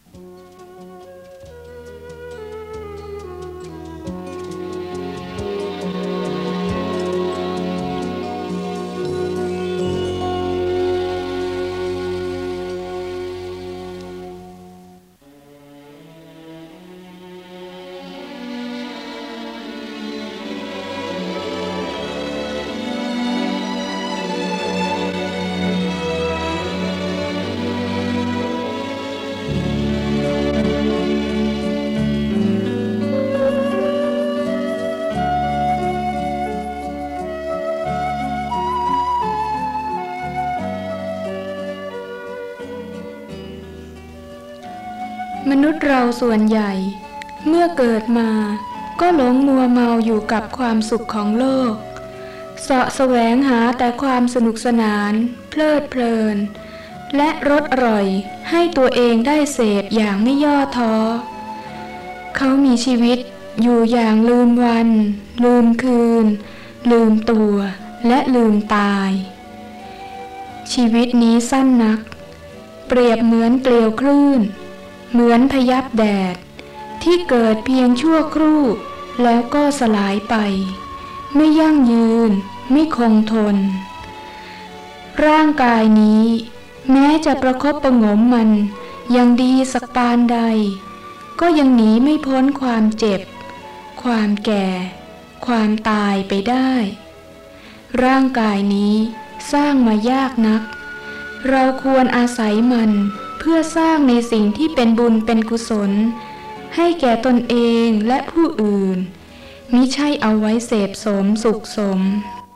มนุษย์เราส่วนใหญ่เมื่อเกิดมาก็หลงมัวเมาอยู่กับความสุขของโลกเสาะแสวงหาแต่ความสนุกสนานเพลิดเพลินและรสอร่อยให้ตัวเองได้เสพอย่างไม่ย่อท้อเขามีชีวิตอยู่อย่างลืมวันลืมคืนลืมตัวและลืมตายชีวิตนี้สั้นนักเปรียบเหมือนเกลียวคลื่นเหมือนพยับแดดที่เกิดเพียงชั่วครู่แล้วก็สลายไปไม่ยั่งยืนไม่คงทนร่างกายนี้แม้จะประคบประหงมมันยังดีสักปานใดก็ยังหนีไม่พ้นความเจ็บความแก่ความตายไปได้ร่างกายนี้สร้างมายากนักเราควรอาศัยมันเพื่อสร้างในสิ่งที่เป็นบุญเป็นกุศลให้แก่ตนเองและผู้อื่นมิใช่เอาไว้เสพสมสุขสม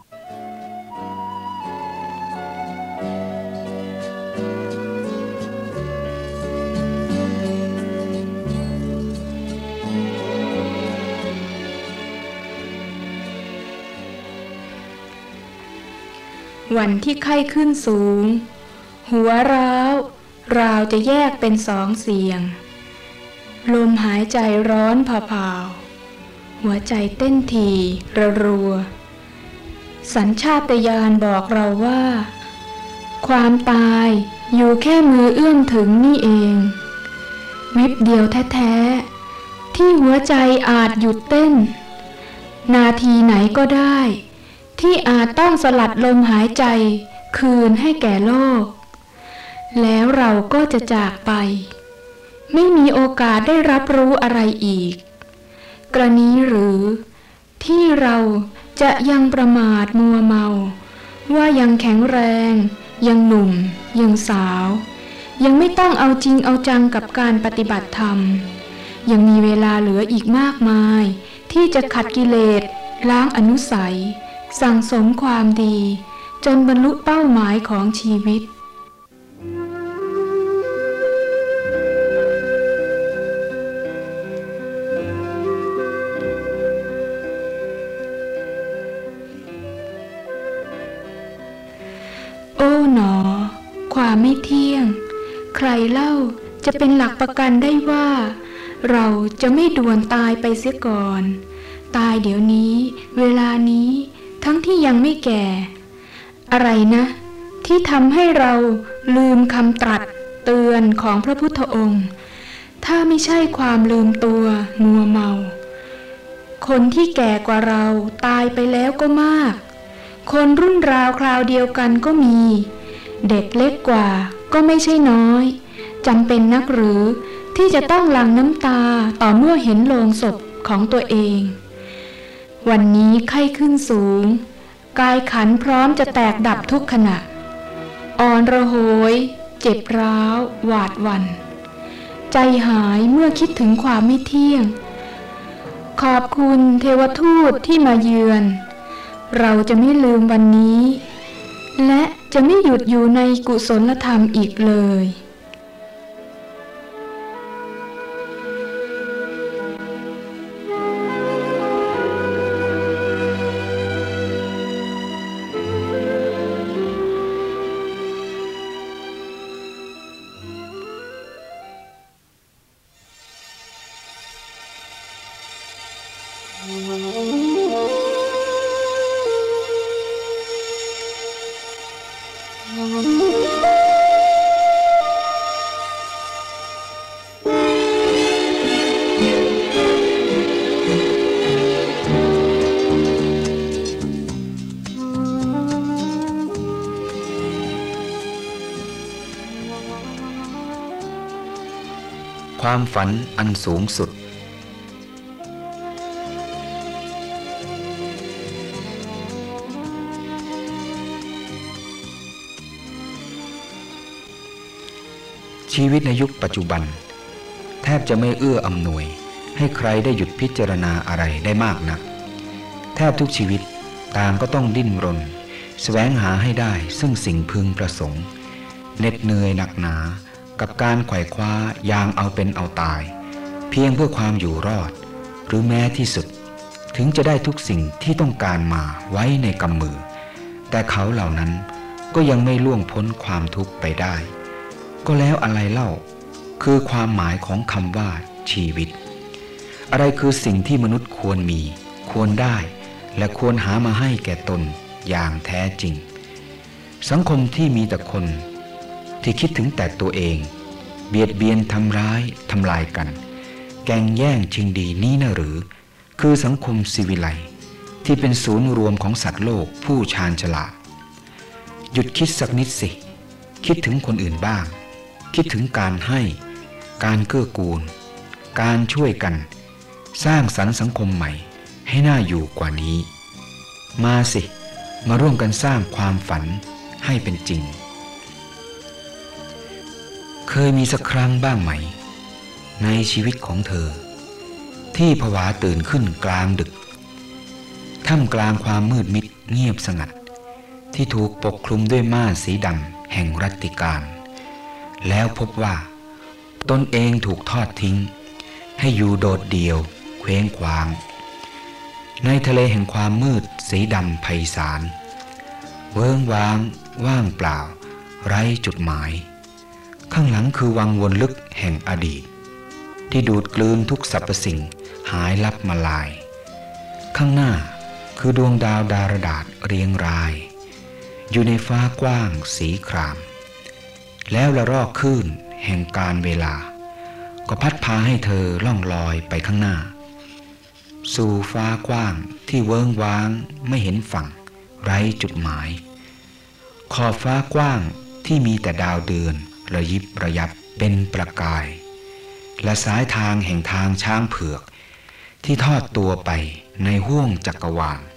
วันที่ไข้ขึ้นสูงหัวร้าวราวจะแยกเป็นสองเสียงลมหายใจร้อนผาๆหัวใจเต้นถี่ระรัวสัญชาตญาณบอกเราว่าความตายอยู่แค่มือเอื้อมถึงนี่เองวิบเดียวแท้ๆที่หัวใจอาจหยุดเต้นนาทีไหนก็ได้ที่อาจต้องสลัดลมหายใจคืนให้แก่โลกแล้วเราก็จะจากไปไม่มีโอกาสได้รับรู้อะไรอีกกรณีหรือที่เราจะยังประมาทมัวเมาว่ายังแข็งแรงยังหนุ่มยังสาวยังไม่ต้องเอาจริงเอาจังกับการปฏิบัติธรรมยังมีเวลาเหลืออีกมากมายที่จะขัดกิเลสล้างอนุสัยสั่งสมความดีจนบรรลุเป้าหมายของชีวิตโอ้หนอความไม่เที่ยงใครเล่าจะเป็นหลักประกันได้ว่าเราจะไม่ด่วนตายไปเสียก่อนตายเดี๋ยวนี้เวลานี้ทั้งที่ยังไม่แก่อะไรนะที่ทำให้เราลืมคำตรัสเตือนของพระพุทธองค์ถ้าไม่ใช่ความลืมตัวมัวเมาคนที่แก่กว่าเราตายไปแล้วก็มากคนรุ่นราวคราวเดียวกันก็มีเด็กเล็กกว่าก็ไม่ใช่น้อยจำเป็นนักหรือที่จะต้องหลั่งน้ำตาต่อเมื่อเห็นโลงศพของตัวเองวันนี้ไข้ขึ้นสูงกายขันพร้อมจะแตกดับทุกขณะอ่อนระโหยเจ็บร้าวหวาดหวั่นใจหายเมื่อคิดถึงความไม่เที่ยงขอบคุณเทวทูตที่มาเยือนเราจะไม่ลืมวันนี้และจะไม่หยุดอยู่ในกุศลธรรมอีกเลยความฝันอันสูงสุดชีวิตในยุคปัจจุบันแทบจะไม่เอื้ออำนวยให้ใครได้หยุดพิจารณาอะไรได้มากนักแทบทุกชีวิตต่างก็ต้องดิ้นรนแสวงหาให้ได้ซึ่งสิ่งพึงประสงค์เหน็ดเหนื่อยหนักหนากับการไขว่คว้าอย่างเอาเป็นเอาตายเพียงเพื่อความอยู่รอดหรือแม้ที่สุดถึงจะได้ทุกสิ่งที่ต้องการมาไว้ในกำมือแต่เขาเหล่านั้นก็ยังไม่ล่วงพ้นความทุกข์ไปได้ก็แล้วอะไรเล่าคือความหมายของคำว่าชีวิตอะไรคือสิ่งที่มนุษย์ควรมีควรได้และควรหามาให้แก่ตนอย่างแท้จริงสังคมที่มีแต่คนที่คิดถึงแต่ตัวเองเบียดเบียนทำร้ายทำลายกันแก่งแย่งชิงดีนี้นะหรือคือสังคมศิวิไลซ์ที่เป็นศูนย์รวมของสัตว์โลกผู้ชาญฉลาดหยุดคิดสักนิดสิคิดถึงคนอื่นบ้างคิดถึงการให้การเกื้อกูลการช่วยกันสร้างสรรค์สังคมใหม่ให้น่าอยู่กว่านี้มาสิมาร่วมกันสร้างความฝันให้เป็นจริงเคยมีสักครั้งบ้างไหมในชีวิตของเธอที่ผวาตื่นขึ้นกลางดึกท่ามกลางความมืดมิดเงียบสงัดที่ถูกปกคลุมด้วยม่านสีดำแห่งรัตติการแล้วพบว่าตนเองถูกทอดทิ้งให้อยู่โดดเดี่ยวเคว้งคว้างในทะเลแห่งความมืดสีดำไพศาลเวิ้งว้างว่างเปล่าไร้จุดหมายข้างหลังคือวังวนลึกแห่งอดีตที่ดูดกลืนทุกสรรพสิ่งหายลับมาลายข้างหน้าคือดวงดาวดารดาษเรียงรายอยู่ในฟ้ากว้างสีครามแล้วละรอกคลื่นแห่งการเวลาก็พัดพาให้เธอล่องลอยไปข้างหน้าสู่ฟ้ากว้างที่เวิ้งว้างไม่เห็นฝั่งไร้จุดหมายขอบฟ้ากว้างที่มีแต่ดาวเดือนระยิบระยับเป็นประกายและสายทางแห่งทางช้างเผือกที่ทอดตัวไปในห้วงจักรวาล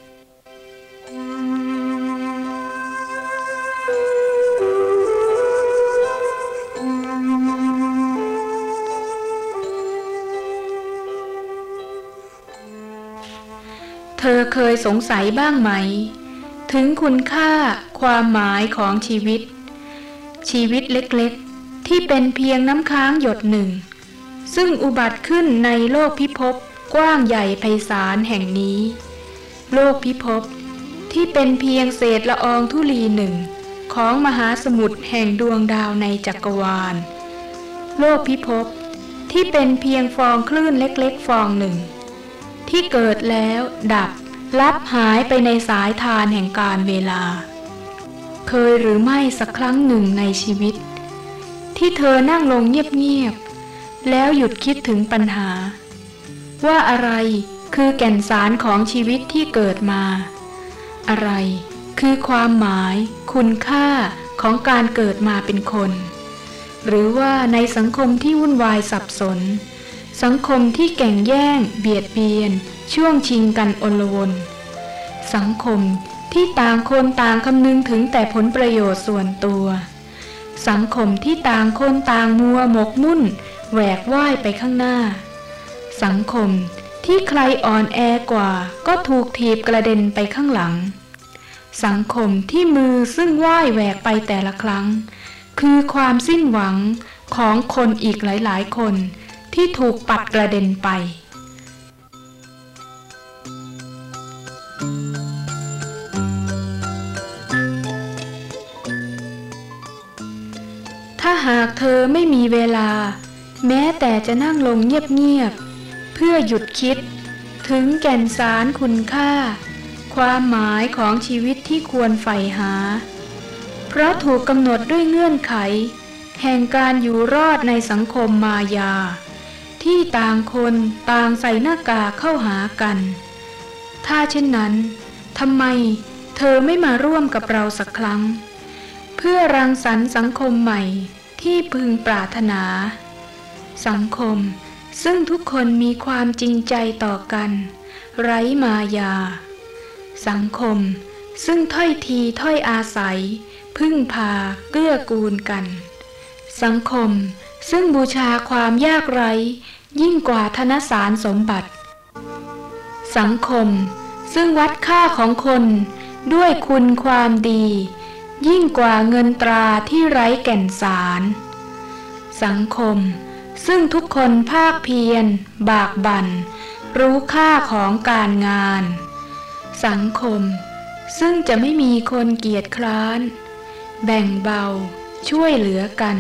เธอเคยสงสัยบ้างไหมถึงคุณค่าความหมายของชีวิตชีวิตเล็กๆที่เป็นเพียงน้ำค้างหยดหนึ่งซึ่งอุบัติขึ้นในโลกพิภพกว้างใหญ่ไพศาลแห่งนี้โลกพิภพที่เป็นเพียงเศษละอองธุลีหนึ่งของมหาสมุทรแห่งดวงดาวในจักรวาลโลกพิภพที่เป็นเพียงฟองคลื่นเล็กๆฟองหนึ่งที่เกิดแล้วดับลับหายไปในสายทานแห่งกาลเวลาเคยหรือไม่สักครั้งหนึ่งในชีวิตที่เธอนั่งลงเงียบๆแล้วหยุดคิดถึงปัญหาว่าอะไรคือแก่นสารของชีวิตที่เกิดมาอะไรคือความหมายคุณค่าของการเกิดมาเป็นคนหรือว่าในสังคมที่วุ่นวายสับสนสังคมที่แก่งแย่งเบียดเบียนช่วงชิงกันอลวนสังคมที่ต่างคนต่างคำนึงถึงแต่ผลประโยชน์ส่วนตัวสังคมที่ต่างคนต่างมัวหมกมุ่นแหวกว่ายไปข้างหน้าสังคมที่ใครอ่อนแอกว่าก็ถูกถีบกระเด็นไปข้างหลังสังคมที่มือซึ่งว่ายแหวกไปแต่ละครั้งคือความสิ้นหวังของคนอีกหลายๆคนที่ถูกปัดกระเด็นไปถ้าหากเธอไม่มีเวลาแม้แต่จะนั่งลงเงียบๆเพื่อหยุดคิดถึงแก่นสารคุณค่าความหมายของชีวิตที่ควรใฝ่หาเพราะถูกกำหนดด้วยเงื่อนไขแห่งการอยู่รอดในสังคมมายาที่ต่างคนต่างใส่หน้ากากเข้าหากันถ้าเช่นนั้นทำไมเธอไม่มาร่วมกับเราสักครั้งเพื่อรังสรรค์สังคมใหม่ที่พึงปรารถนาสังคมซึ่งทุกคนมีความจริงใจต่อกันไร้มายาสังคมซึ่งถ้อยทีถ้อยอาศัยพึ่งพาเกื้อกูลกันสังคมซึ่งบูชาความยากไร้ยิ่งกว่าธนสารสมบัติสังคมซึ่งวัดค่าของคนด้วยคุณความดียิ่งกว่าเงินตราที่ไร้แก่นสารสังคมซึ่งทุกคนภาคเพียรบากบั่นรู้ค่าของการงานสังคมซึ่งจะไม่มีคนเกียจคร้านแบ่งเบาช่วยเหลือกัน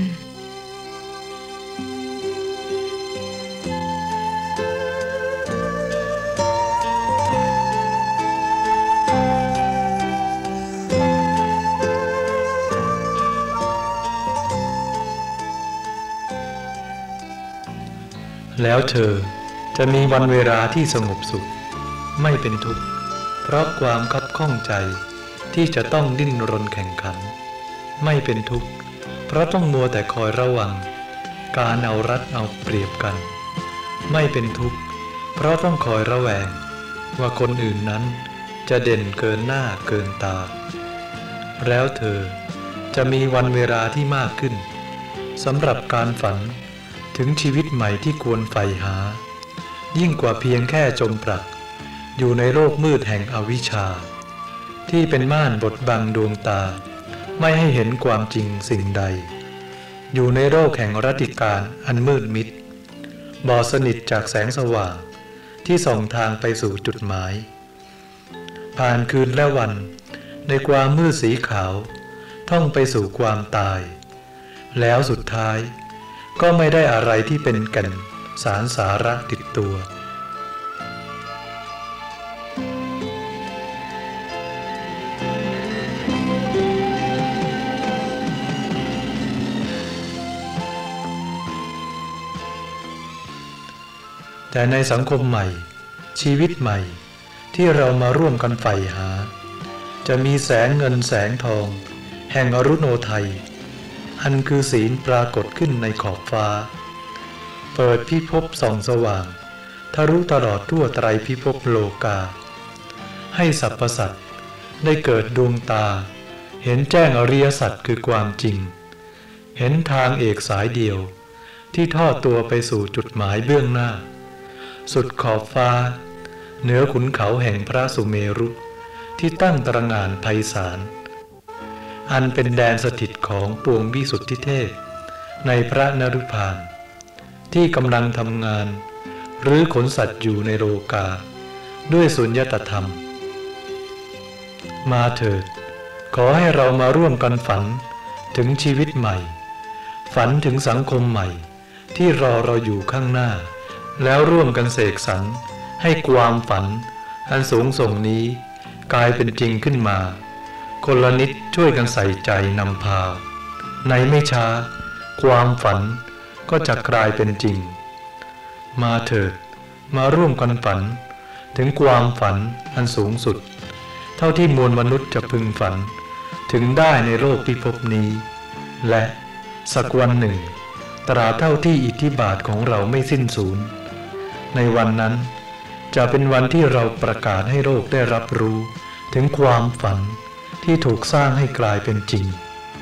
แล้วเธอจะมีวันเวลาที่สงบสุขไม่เป็นทุกข์เพราะความคับข้องใจที่จะต้องดิ้นรนแข่งขันไม่เป็นทุกข์เพราะต้องมัวแต่คอยระวังการเอารัดเอาเปรียบกันไม่เป็นทุกข์เพราะต้องคอยระแวงว่าคนอื่นนั้นจะเด่นเกินหน้าเกินตาแล้วเธอจะมีวันเวลาที่มากขึ้นสำหรับการฝันถึงชีวิตใหม่ที่ควรใฝ่หายิ่งกว่าเพียงแค่จมปลักอยู่ในโลกมืดแห่งอวิชชาที่เป็นม่านบดบังดวงตาไม่ให้เห็นความจริงสิ่งใดอยู่ในโลกแห่งรัตติการอันมืดมิดบอดสนิทจากแสงสว่างที่ส่องทางไปสู่จุดหมายผ่านคืนและวันในความมืดสีขาวท่องไปสู่ความตายแล้วสุดท้ายก็ไม่ได้อะไรที่เป็นแก่นสารสาระติดตัวพแต่ในสังคมใหม่ชีวิตใหม่ที่เรามาร่วมกันใฝ่หาจะมีแสงเงินแสงทองแห่งอรุโนไทยอันคือศีลปรากฏขึ้นในขอบฟ้าเปิดพิภพส่องสว่างทะลุตลอดทั่วไตรพิภพโลกาให้สรรพสัตว์ได้เกิดดวงตาเห็นแจ้งอริยสัจคือความจริงเห็นทางเอกสายเดียวที่ทอดตัวไปสู่จุดหมายเบื้องหน้าสุดขอบฟ้าเหนือขุนเขาแห่งพระสุเมรุที่ตั้งตระหง่านไพศาลอันเป็นแดนสถิตของปวงวิสุทธิเทพในพระนฤพานที่กำลังทำงานหรือขนสัตว์อยู่ในโลกาด้วยสุญญตธรรมมาเถิดขอให้เรามาร่วมกันฝันถึงชีวิตใหม่ฝันถึงสังคมใหม่ที่รอเราอยู่ข้างหน้าแล้วร่วมกันเสกสรรให้ความฝันอันสูงส่งนี้กลายเป็นจริงขึ้นมาคนละนิดช่วยกันใส่ใจนำพาในไม่ช้าความฝันก็จะกลายเป็นจริงมาเถิดมาร่วมกันฝันถึงความฝันอันสูงสุดเท่าที่มวลมนุษย์จะพึงฝันถึงได้ในโลกพิภพนี้และสักวันหนึ่งตราบเท่าที่อิทธิบาทของเราไม่สิ้นสูญในวันนั้นจะเป็นวันที่เราประกาศให้โลกได้รับรู้ถึงความฝันที่ถูกสร้างให้กลายเป็นจริง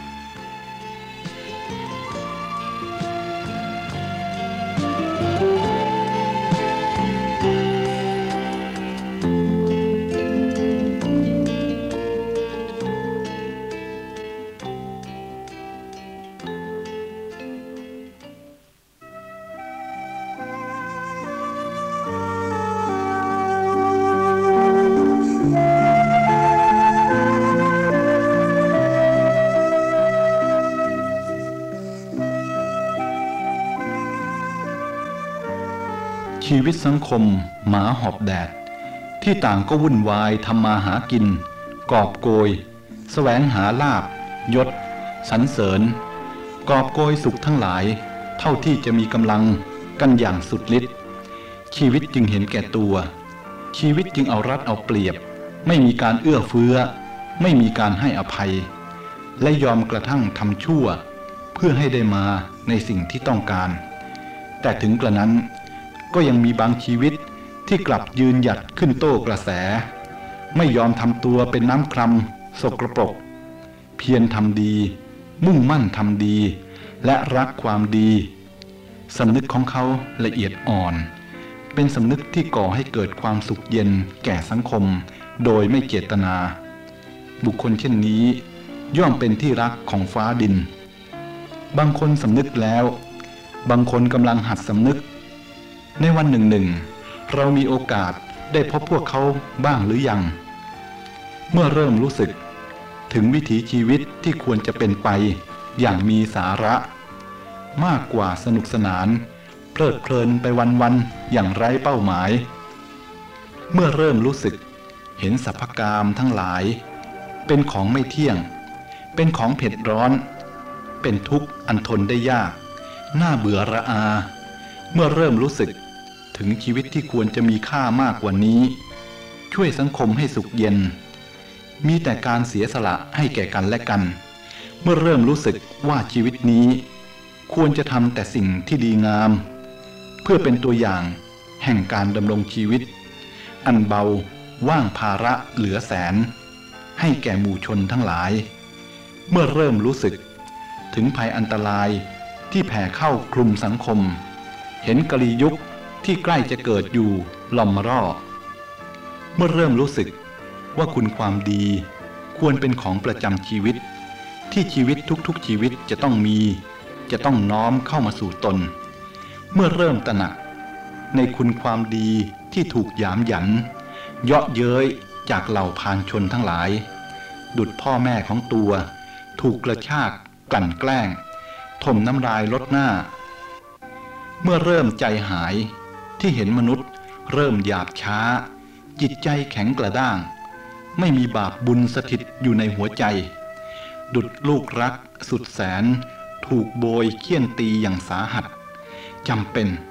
ชีวิตสังคมหมาหอบแดดที่ต่างก็วุ่นวายทำมาหากินกอบโกยแสวงหาลาภยศสรรเสริญกอบโกยสุขทั้งหลายเท่าที่จะมีกำลังกันอย่างสุดฤทธิ์ชีวิตจึงเห็นแก่ตัวชีวิตจึงเอารัดเอาเปรียบไม่มีการเอื้อเฟื้อไม่มีการให้อภัยและยอมกระทั่งทำชั่วเพื่อให้ได้มาในสิ่งที่ต้องการแต่ถึงกระนั้นก็ยังมีบางชีวิตที่กลับยืนหยัดขึ้นโต้กระแสไม่ยอมทำตัวเป็นน้ำครำสกปรกเพียรทำดีมุ่งมั่นทำดีและรักความดีสำนึกของเขาละเอียดอ่อนเป็นสำนึกที่ก่อให้เกิดความสุขเย็นแก่สังคมโดยไม่เจตนาบุคคลเช่นนี้ย่อมเป็นที่รักของฟ้าดินบางคนสำนึกแล้วบางคนกำลังหัดสำนึกในวันหนึ่งหนึ่งเรามีโอกาสได้พบพวกเขาบ้างหรือยังเมื่อเริ่มรู้สึกถึงวิถีชีวิตที่ควรจะเป็นไปอย่างมีสาระมากกว่าสนุกสนานเพลิดเพลินไปวันๆอย่างไร้เป้าหมายเมื่อเริ่มรู้สึกเห็นสรรพกามทั้งหลายเป็นของไม่เที่ยงเป็นของเผ็ดร้อนเป็นทุกข์อันทนได้ยากน่าเบื่อระอาเมื่อเริ่มรู้สึกถึงชีวิตที่ควรจะมีค่ามากกว่านี้ช่วยสังคมให้สุขเย็นมีแต่การเสียสละให้แก่กันและกันเมื่อเริ่มรู้สึกว่าชีวิตนี้ควรจะทำแต่สิ่งที่ดีงามเพื่อเป็นตัวอย่างแห่งการดำรงชีวิตอันเบาว่างภาระเหลือแสนให้แก่หมู่ชนทั้งหลายเมื่อเริ่มรู้สึกถึงภัยอันตรายที่แผ่เข้าคลุมสังคมเห็นกลียุคที่ใกล้จะเกิดอยู่ล้อมรอบเมื่อเริ่มรู้สึกว่าคุณความดีควรเป็นของประจำชีวิตที่ชีวิตทุกๆชีวิตจะต้องมีจะต้องน้อมเข้ามาสู่ตนเมื่อเริ่มตระหนักในคุณความดีที่ถูกหยามหยันเยาะเย้ยจากเหล่าพาลชนทั้งหลายดุจพ่อแม่ของตัวถูกกระชากกลั่นแกล้งถมน้ำลายลดหน้าเมื่อเริ่มใจหายที่เห็นมนุษย์เริ่มหยาบช้าจิตใจแข็งกระด้างไม่มีบาปบุญสถิตอยู่ในหัวใจดุจลูกรักสุดแสนถูกโบยเฆี่ยนตีอย่างสาหัสจำเป็น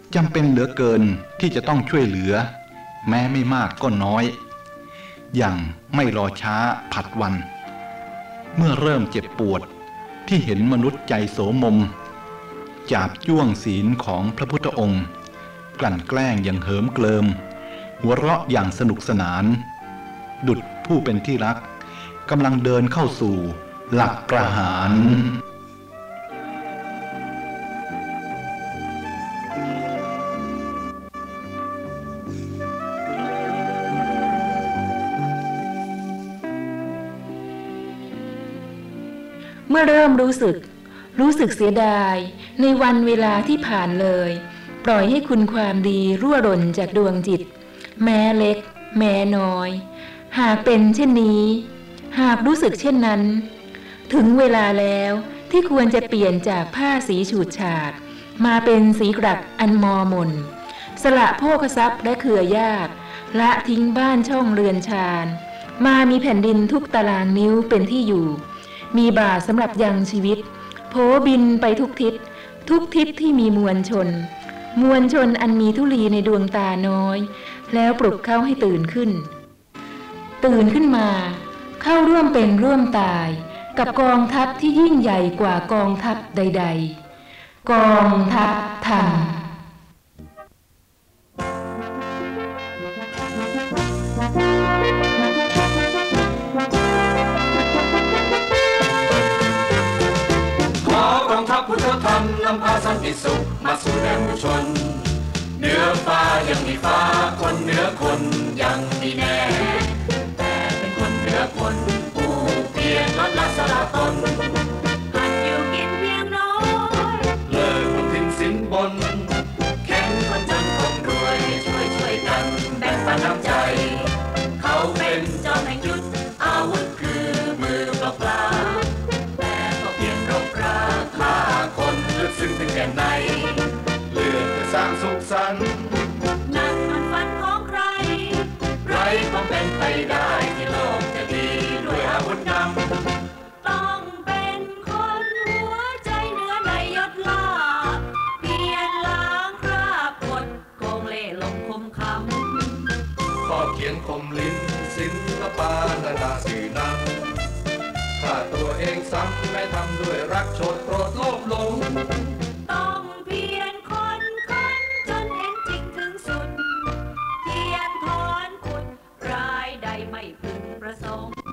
จำเป็นเหลือเกินที่จะต้องช่วยเหลือแม้ไม่มากก็น้อยอย่างไม่รอช้าผัดวันเมื่อเริ่มเจ็บปวดที่เห็นมนุษย์ใจโสมมจาบจ้วงศีลของพระพุทธองค์กลั่นแกล้งอย่างเหิมเกลิมหัวเราะอย่างสนุกสนานดุจผู้เป็นที่รักกำลังเดินเข้าสู่หลักประหารเมื่อเริ่มรู้สึกรู้สึกเสียดายในวันเวลาที่ผ่านเลยปล่อยให้คุณความดีรั่วหล่นจากดวงจิตแม้เล็กแม้น้อยหากเป็นเช่นนี้หากรู้สึกเช่นนั้นถึงเวลาแล้วที่ควรจะเปลี่ยนจากผ้าสีฉูดฉาดมาเป็นสีกรักอันมอมนสละโภคทรัพย์และเครือญาติละทิ้งบ้านช่องเรือนชานมามีแผ่นดินทุกตารางนิ้วเป็นที่อยู่มีบาทสำหรับยังชีวิตโผบินไปทุกทิศทุกทิศที่มีมวลชนมวลชนอันมีธุลีในดวงตาน้อยแล้วปลุกเขาให้ตื่นขึ้นตื่นขึ้นมาเข้าร่วมเป็นร่วมตายกับกองทัพที่ยิ่งใหญ่กว่ากองทัพใดๆกองทัพธรรมพุทธธรรมนำพาสันติสุขมาสู่แดนผู้ชนเหนือฟ้ายังมีฟ้าคนเหนือคนยังมีแน่แต่เป็นคนเหนือคนผู้เพียรลดละสละตนหัดอยู่กินเพียงน้อยเลิกคนทิ้งสินบนแข็งคนจนคนรวยช่วยช่วยกันแบ่งปันน้ำใจเขาเป็นจอมแห่งยุทธอาวุธคือมือเปล่าซึ่งถึงแก่นในเลือกจะสร้างสุขสันต์นั่นมันฝันของใครไรก็เป็นไปได้ที่โลกจะดีด้วยอาวุธนำต้องเป็นคนหัวใจเหนือในยศลาภเพียรล้างคราบกดโกงเล่ห์ลงคมคำก็เขียนคมลิ้นศิลปะนานาสื่อนำถ้าตัวเองซ้ำไม่ทำด้วยรักโชดโปรดโลภหลงต้องเพียรคนค้นจนเห็นจริงถึงสุดเทียนถอนขุดรายใดไม่พึงประสงค์